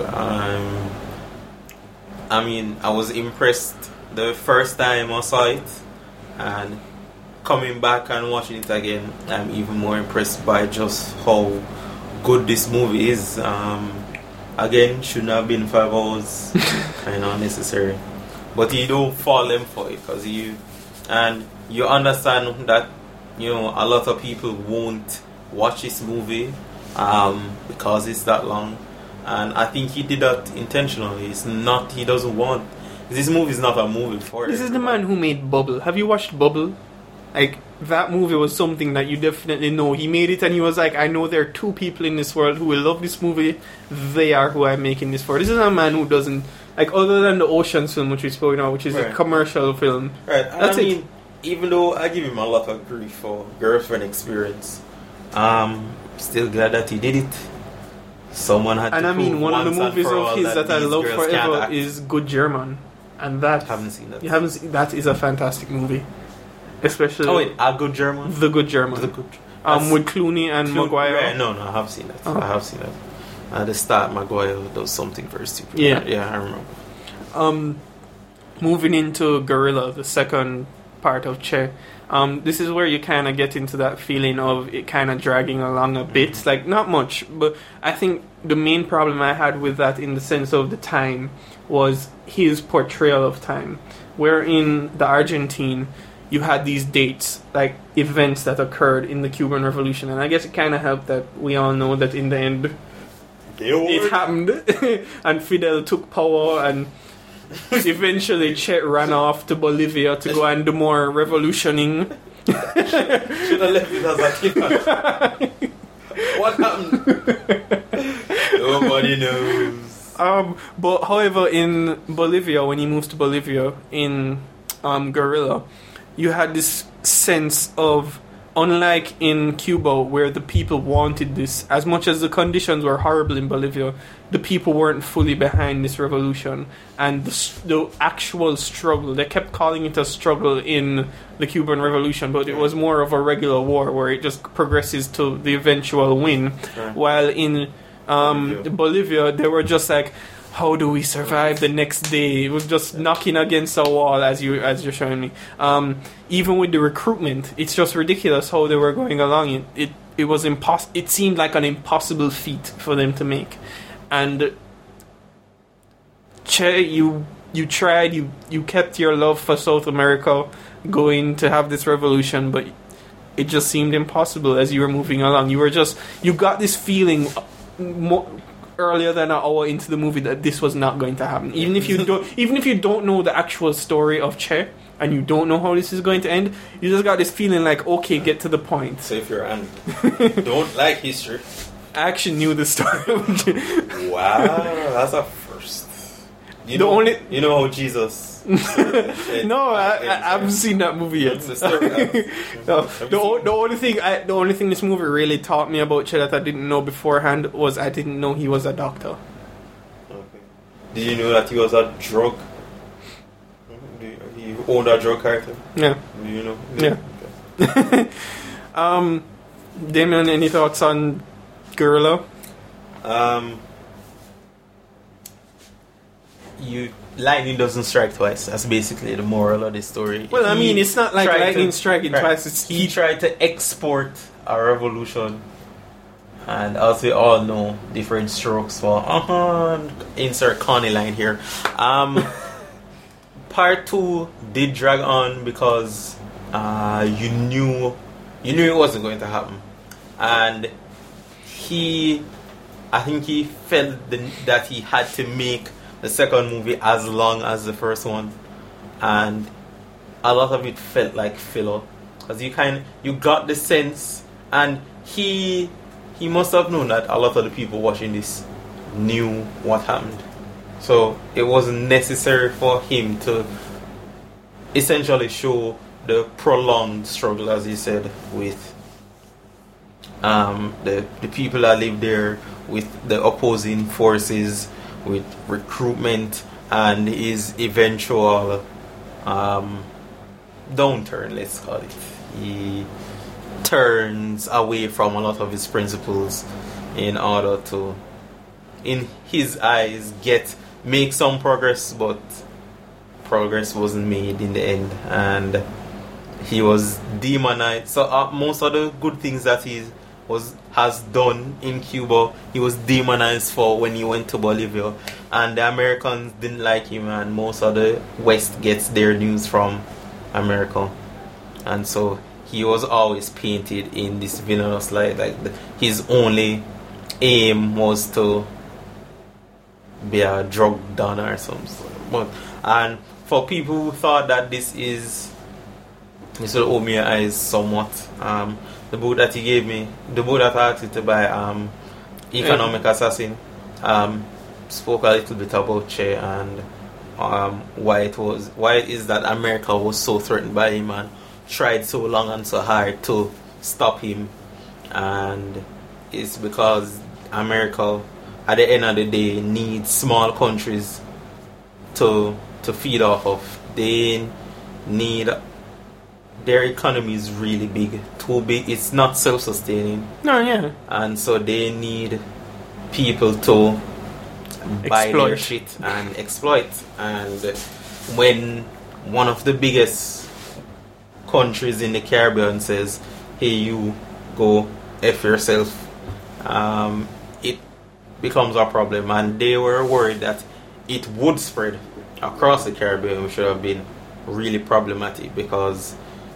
I mean, I was impressed the first time I saw it, and coming back and watching it again, I'm even more impressed by just how good this movie is. Again, shouldn't have been 5 hours, kind of unnecessary. But you don't fall in for it, because you understand that, you know, a lot of people won't watch this movie because it's that long. And I think he did that intentionally. He doesn't want... This movie is not a movie for This is the man who made Bubble. Have you watched Bubble? Like, that movie was something that you definitely know. He made it and he was like, I know there are 2 people in this world who will love this movie. They are who I'm making this for. This is a man who doesn't... Like, other than the Oceans film, which we spoke about, which is a commercial film. Right. That's it. Even though I give him a lot of grief for Girlfriend Experience, still glad that he did it. Someone had to And I mean, one of the movies of his that I love forever act. is Good German. And that... Haven't seen that. You haven't seen... That is a fantastic movie. Especially... Oh wait, A Good German? The Good German. With Clooney and Maguire. Right, no, I have seen that. I have seen that. At the start, Maguire does something very stupid. Yeah, I remember. Moving into Gorilla, the second part of Che. This is where you kind of get into that feeling of it kind of dragging along a bit. Like, not much, but I think the main problem I had with that in the sense of the time was his portrayal of time. Where in The Argentine, you had these dates, like events that occurred in the Cuban Revolution, and I guess it kind of helped that we all know that in the end it happened, and Fidel took power, and eventually Che ran off to Bolivia to go and do more revolutioning. Should have left it as a cliffhanger. What happened? Nobody knows. But however, in Bolivia, when he moves to Bolivia in Guerrilla, you had this sense of, unlike in Cuba, where the people wanted this, as much as the conditions were horrible in Bolivia, the people weren't fully behind this revolution. And the actual struggle, they kept calling it a struggle in the Cuban Revolution, but it was more of a regular war where it just progresses to the eventual win. Right. While in Bolivia, they were just like, how do we survive the next day? It was just knocking against a wall, as you're showing me. Even with the recruitment, it's just ridiculous how they were going along. It was It seemed like an impossible feat for them to make. And Che, you tried. You kept your love for South America going to have this revolution, but it just seemed impossible as you were moving along. You got this feeling earlier than an hour into the movie that this was not going to happen. Even if you don't know the actual story of Che and you don't know how this is going to end, you just got this feeling like, okay, get to the point. So if you're don't like history, I actually knew the story of Che. Wow, that's a first. You know how Jesus. No, I haven't seen that movie yet. The only thing this movie really taught me about Che that I didn't know beforehand was I didn't know he was a doctor. Okay. Did you know that he was a drug? He owned a drug cartel? Yeah. Do you know? Yeah. Okay. Damien, any thoughts on Guerrilla? Lightning doesn't strike twice. That's basically the moral of the story. Well, I mean, it's not like lightning striking twice. He tried to export a revolution, and as we all know, different strokes for insert Connie line here. Part 2 did drag on because you knew it wasn't going to happen, and I think he felt that he had to make the second movie as long as the first one, and a lot of it felt like filler because you got the sense, and he must have known that a lot of the people watching this knew what happened, so it wasn't necessary for him to essentially show the prolonged struggle, as he said, with the people that live there, with the opposing forces, with recruitment, and his eventual downturn, let's call it. He turns away from a lot of his principles in order to, in his eyes, make some progress, but progress wasn't made in the end, and he was demonized. So most of the good things that he has done in Cuba, he was demonized for when he went to Bolivia, and the Americans didn't like him, and most of the West gets their news from America, and so he was always painted in this villainous light, like his only aim was to be a drug donor or something. And for people who thought that this will open your eyes somewhat, the book that he gave me, the book that I asked you to buy, Economic Assassin, spoke a little bit about Che and why it is that America was so threatened by him and tried so long and so hard to stop him, and it's because America, at the end of the day, needs small countries to feed off of. They need, their economy is really big, too big. It's not self-sustaining. No, yeah. And so they need people to buy their shit and exploit. And when one of the biggest countries in the Caribbean says, hey, you go F yourself, it becomes a problem. And they were worried that it would spread across the Caribbean, which should have been really problematic, because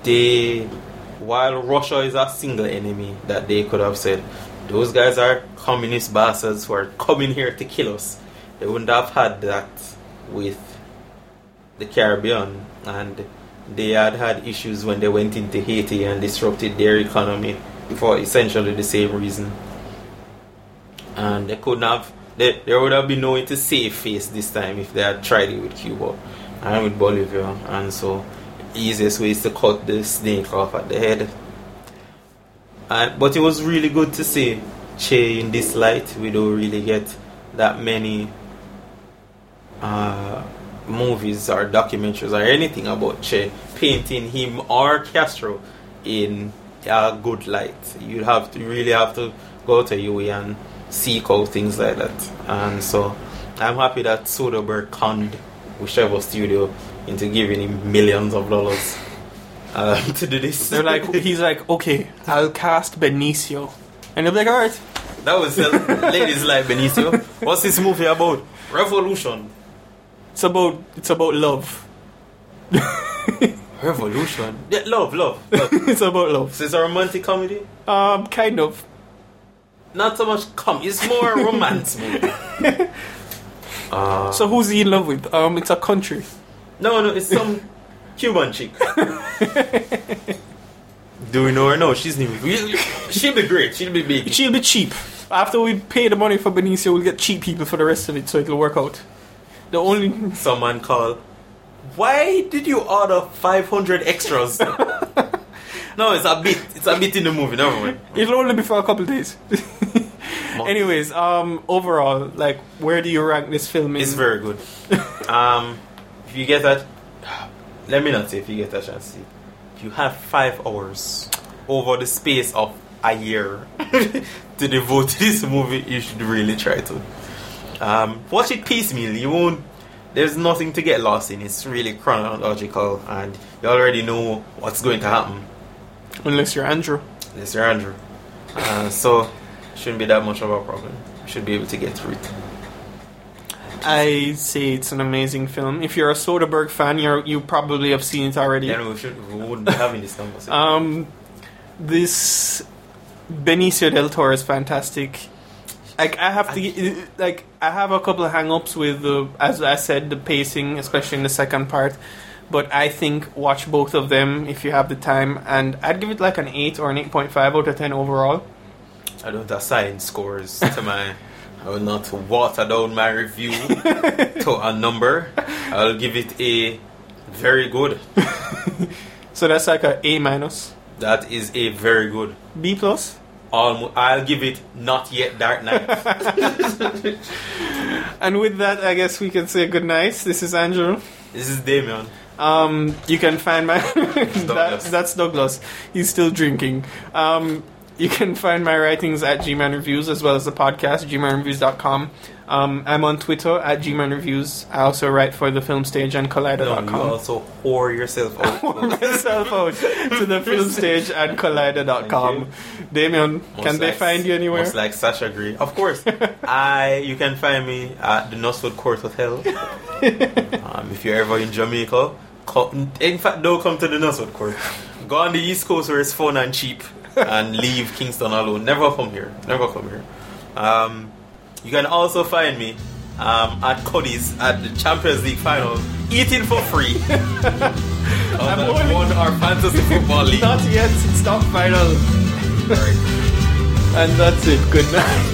while Russia is a single enemy that they could have said, those guys are communist bastards who are coming here to kill us. They wouldn't have had that with the Caribbean, and they had issues when they went into Haiti and disrupted their economy for essentially the same reason. And they couldn't have, there would have been no way to save face this time if they had tried it with Cuba and with Bolivia, and so the easiest way is to cut the snake off at the head. But it was really good to see Che in this light. We don't really get that many movies or documentaries or anything about Che painting him or Castro in a good light. You really have to go to UA and seek out things like that. And so I'm happy that Soderbergh conned whichever studio into giving him millions of dollars to do this. He's like, okay, I'll cast Benicio, and they'll be like, all right. That was Ladies Like Benicio. What's this movie about? Revolution. It's about love. Revolution. Yeah, love. It's about love. So it's a romantic comedy? Kind of. Not so much it's more a romance movie. So who's he in love with? It's a country. No, it's some Cuban chick. Do we know her? No, she's new. She'll be great. She'll be big. She'll be cheap. After we pay the money for Benicio, we'll get cheap people for the rest of it, so it'll work out. The only someone called. Why did you order 500 extras? No, it's a bit in the movie. Never mind. It'll only be for a couple of days. Anyways, overall, like, where do you rank this film? It's very good. If you get that, let me not say if you get a chance to see. If you have 5 hours over the space of a year to devote to this movie, you should really try to. Watch it piecemeal. You won't. There's nothing to get lost in. It's really chronological, and you already know what's going to happen. Unless you're Andrew. So shouldn't be that much of a problem. You should be able to get through it. I say it's an amazing film. If you're a Soderbergh fan, you probably have seen it already. Yeah, we wouldn't be having this conversation. This Benicio del Toro is fantastic. I have a couple of hang-ups with as I said, the pacing, especially in the second part. But I think watch both of them if you have the time, and I'd give it like an 8 or an 8.5 out of 10 overall. I don't assign scores to my. I will not water down my review to a number. I'll give it a very good. So that's like a A-. That is a very good. B+? I'll give it not yet Dark Knight. And with that, I guess we can say good night. This is Andrew. This is Damien. You can find my that's Douglas. He's still drinking. You can find my writings at G-Man Reviews, as well as the podcast, gmanreviews.com. I'm on Twitter at G-Man Reviews. I also write for the Film Stage and Collider.com. No, you also whore yourself out. Whore myself out to the Film Stage and Collider.com. Damien, can they find you anywhere? Most like Sasha Grey. Of course. You can find me at the Nusswood Court Hotel. If you're ever in Jamaica, in fact, don't come to the Nusswood Court. Go on the East Coast where it's fun and cheap, and leave Kingston alone. Never come here. You can also find me at Cody's at the Champions League final, eating for free. Won our fantasy football league. Not yet, it's not final. And that's it. Good night.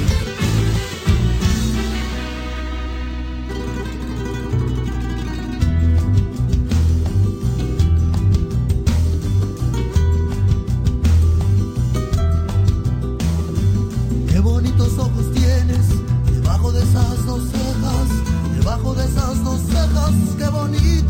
Debajo de esas dos cejas, qué bonito.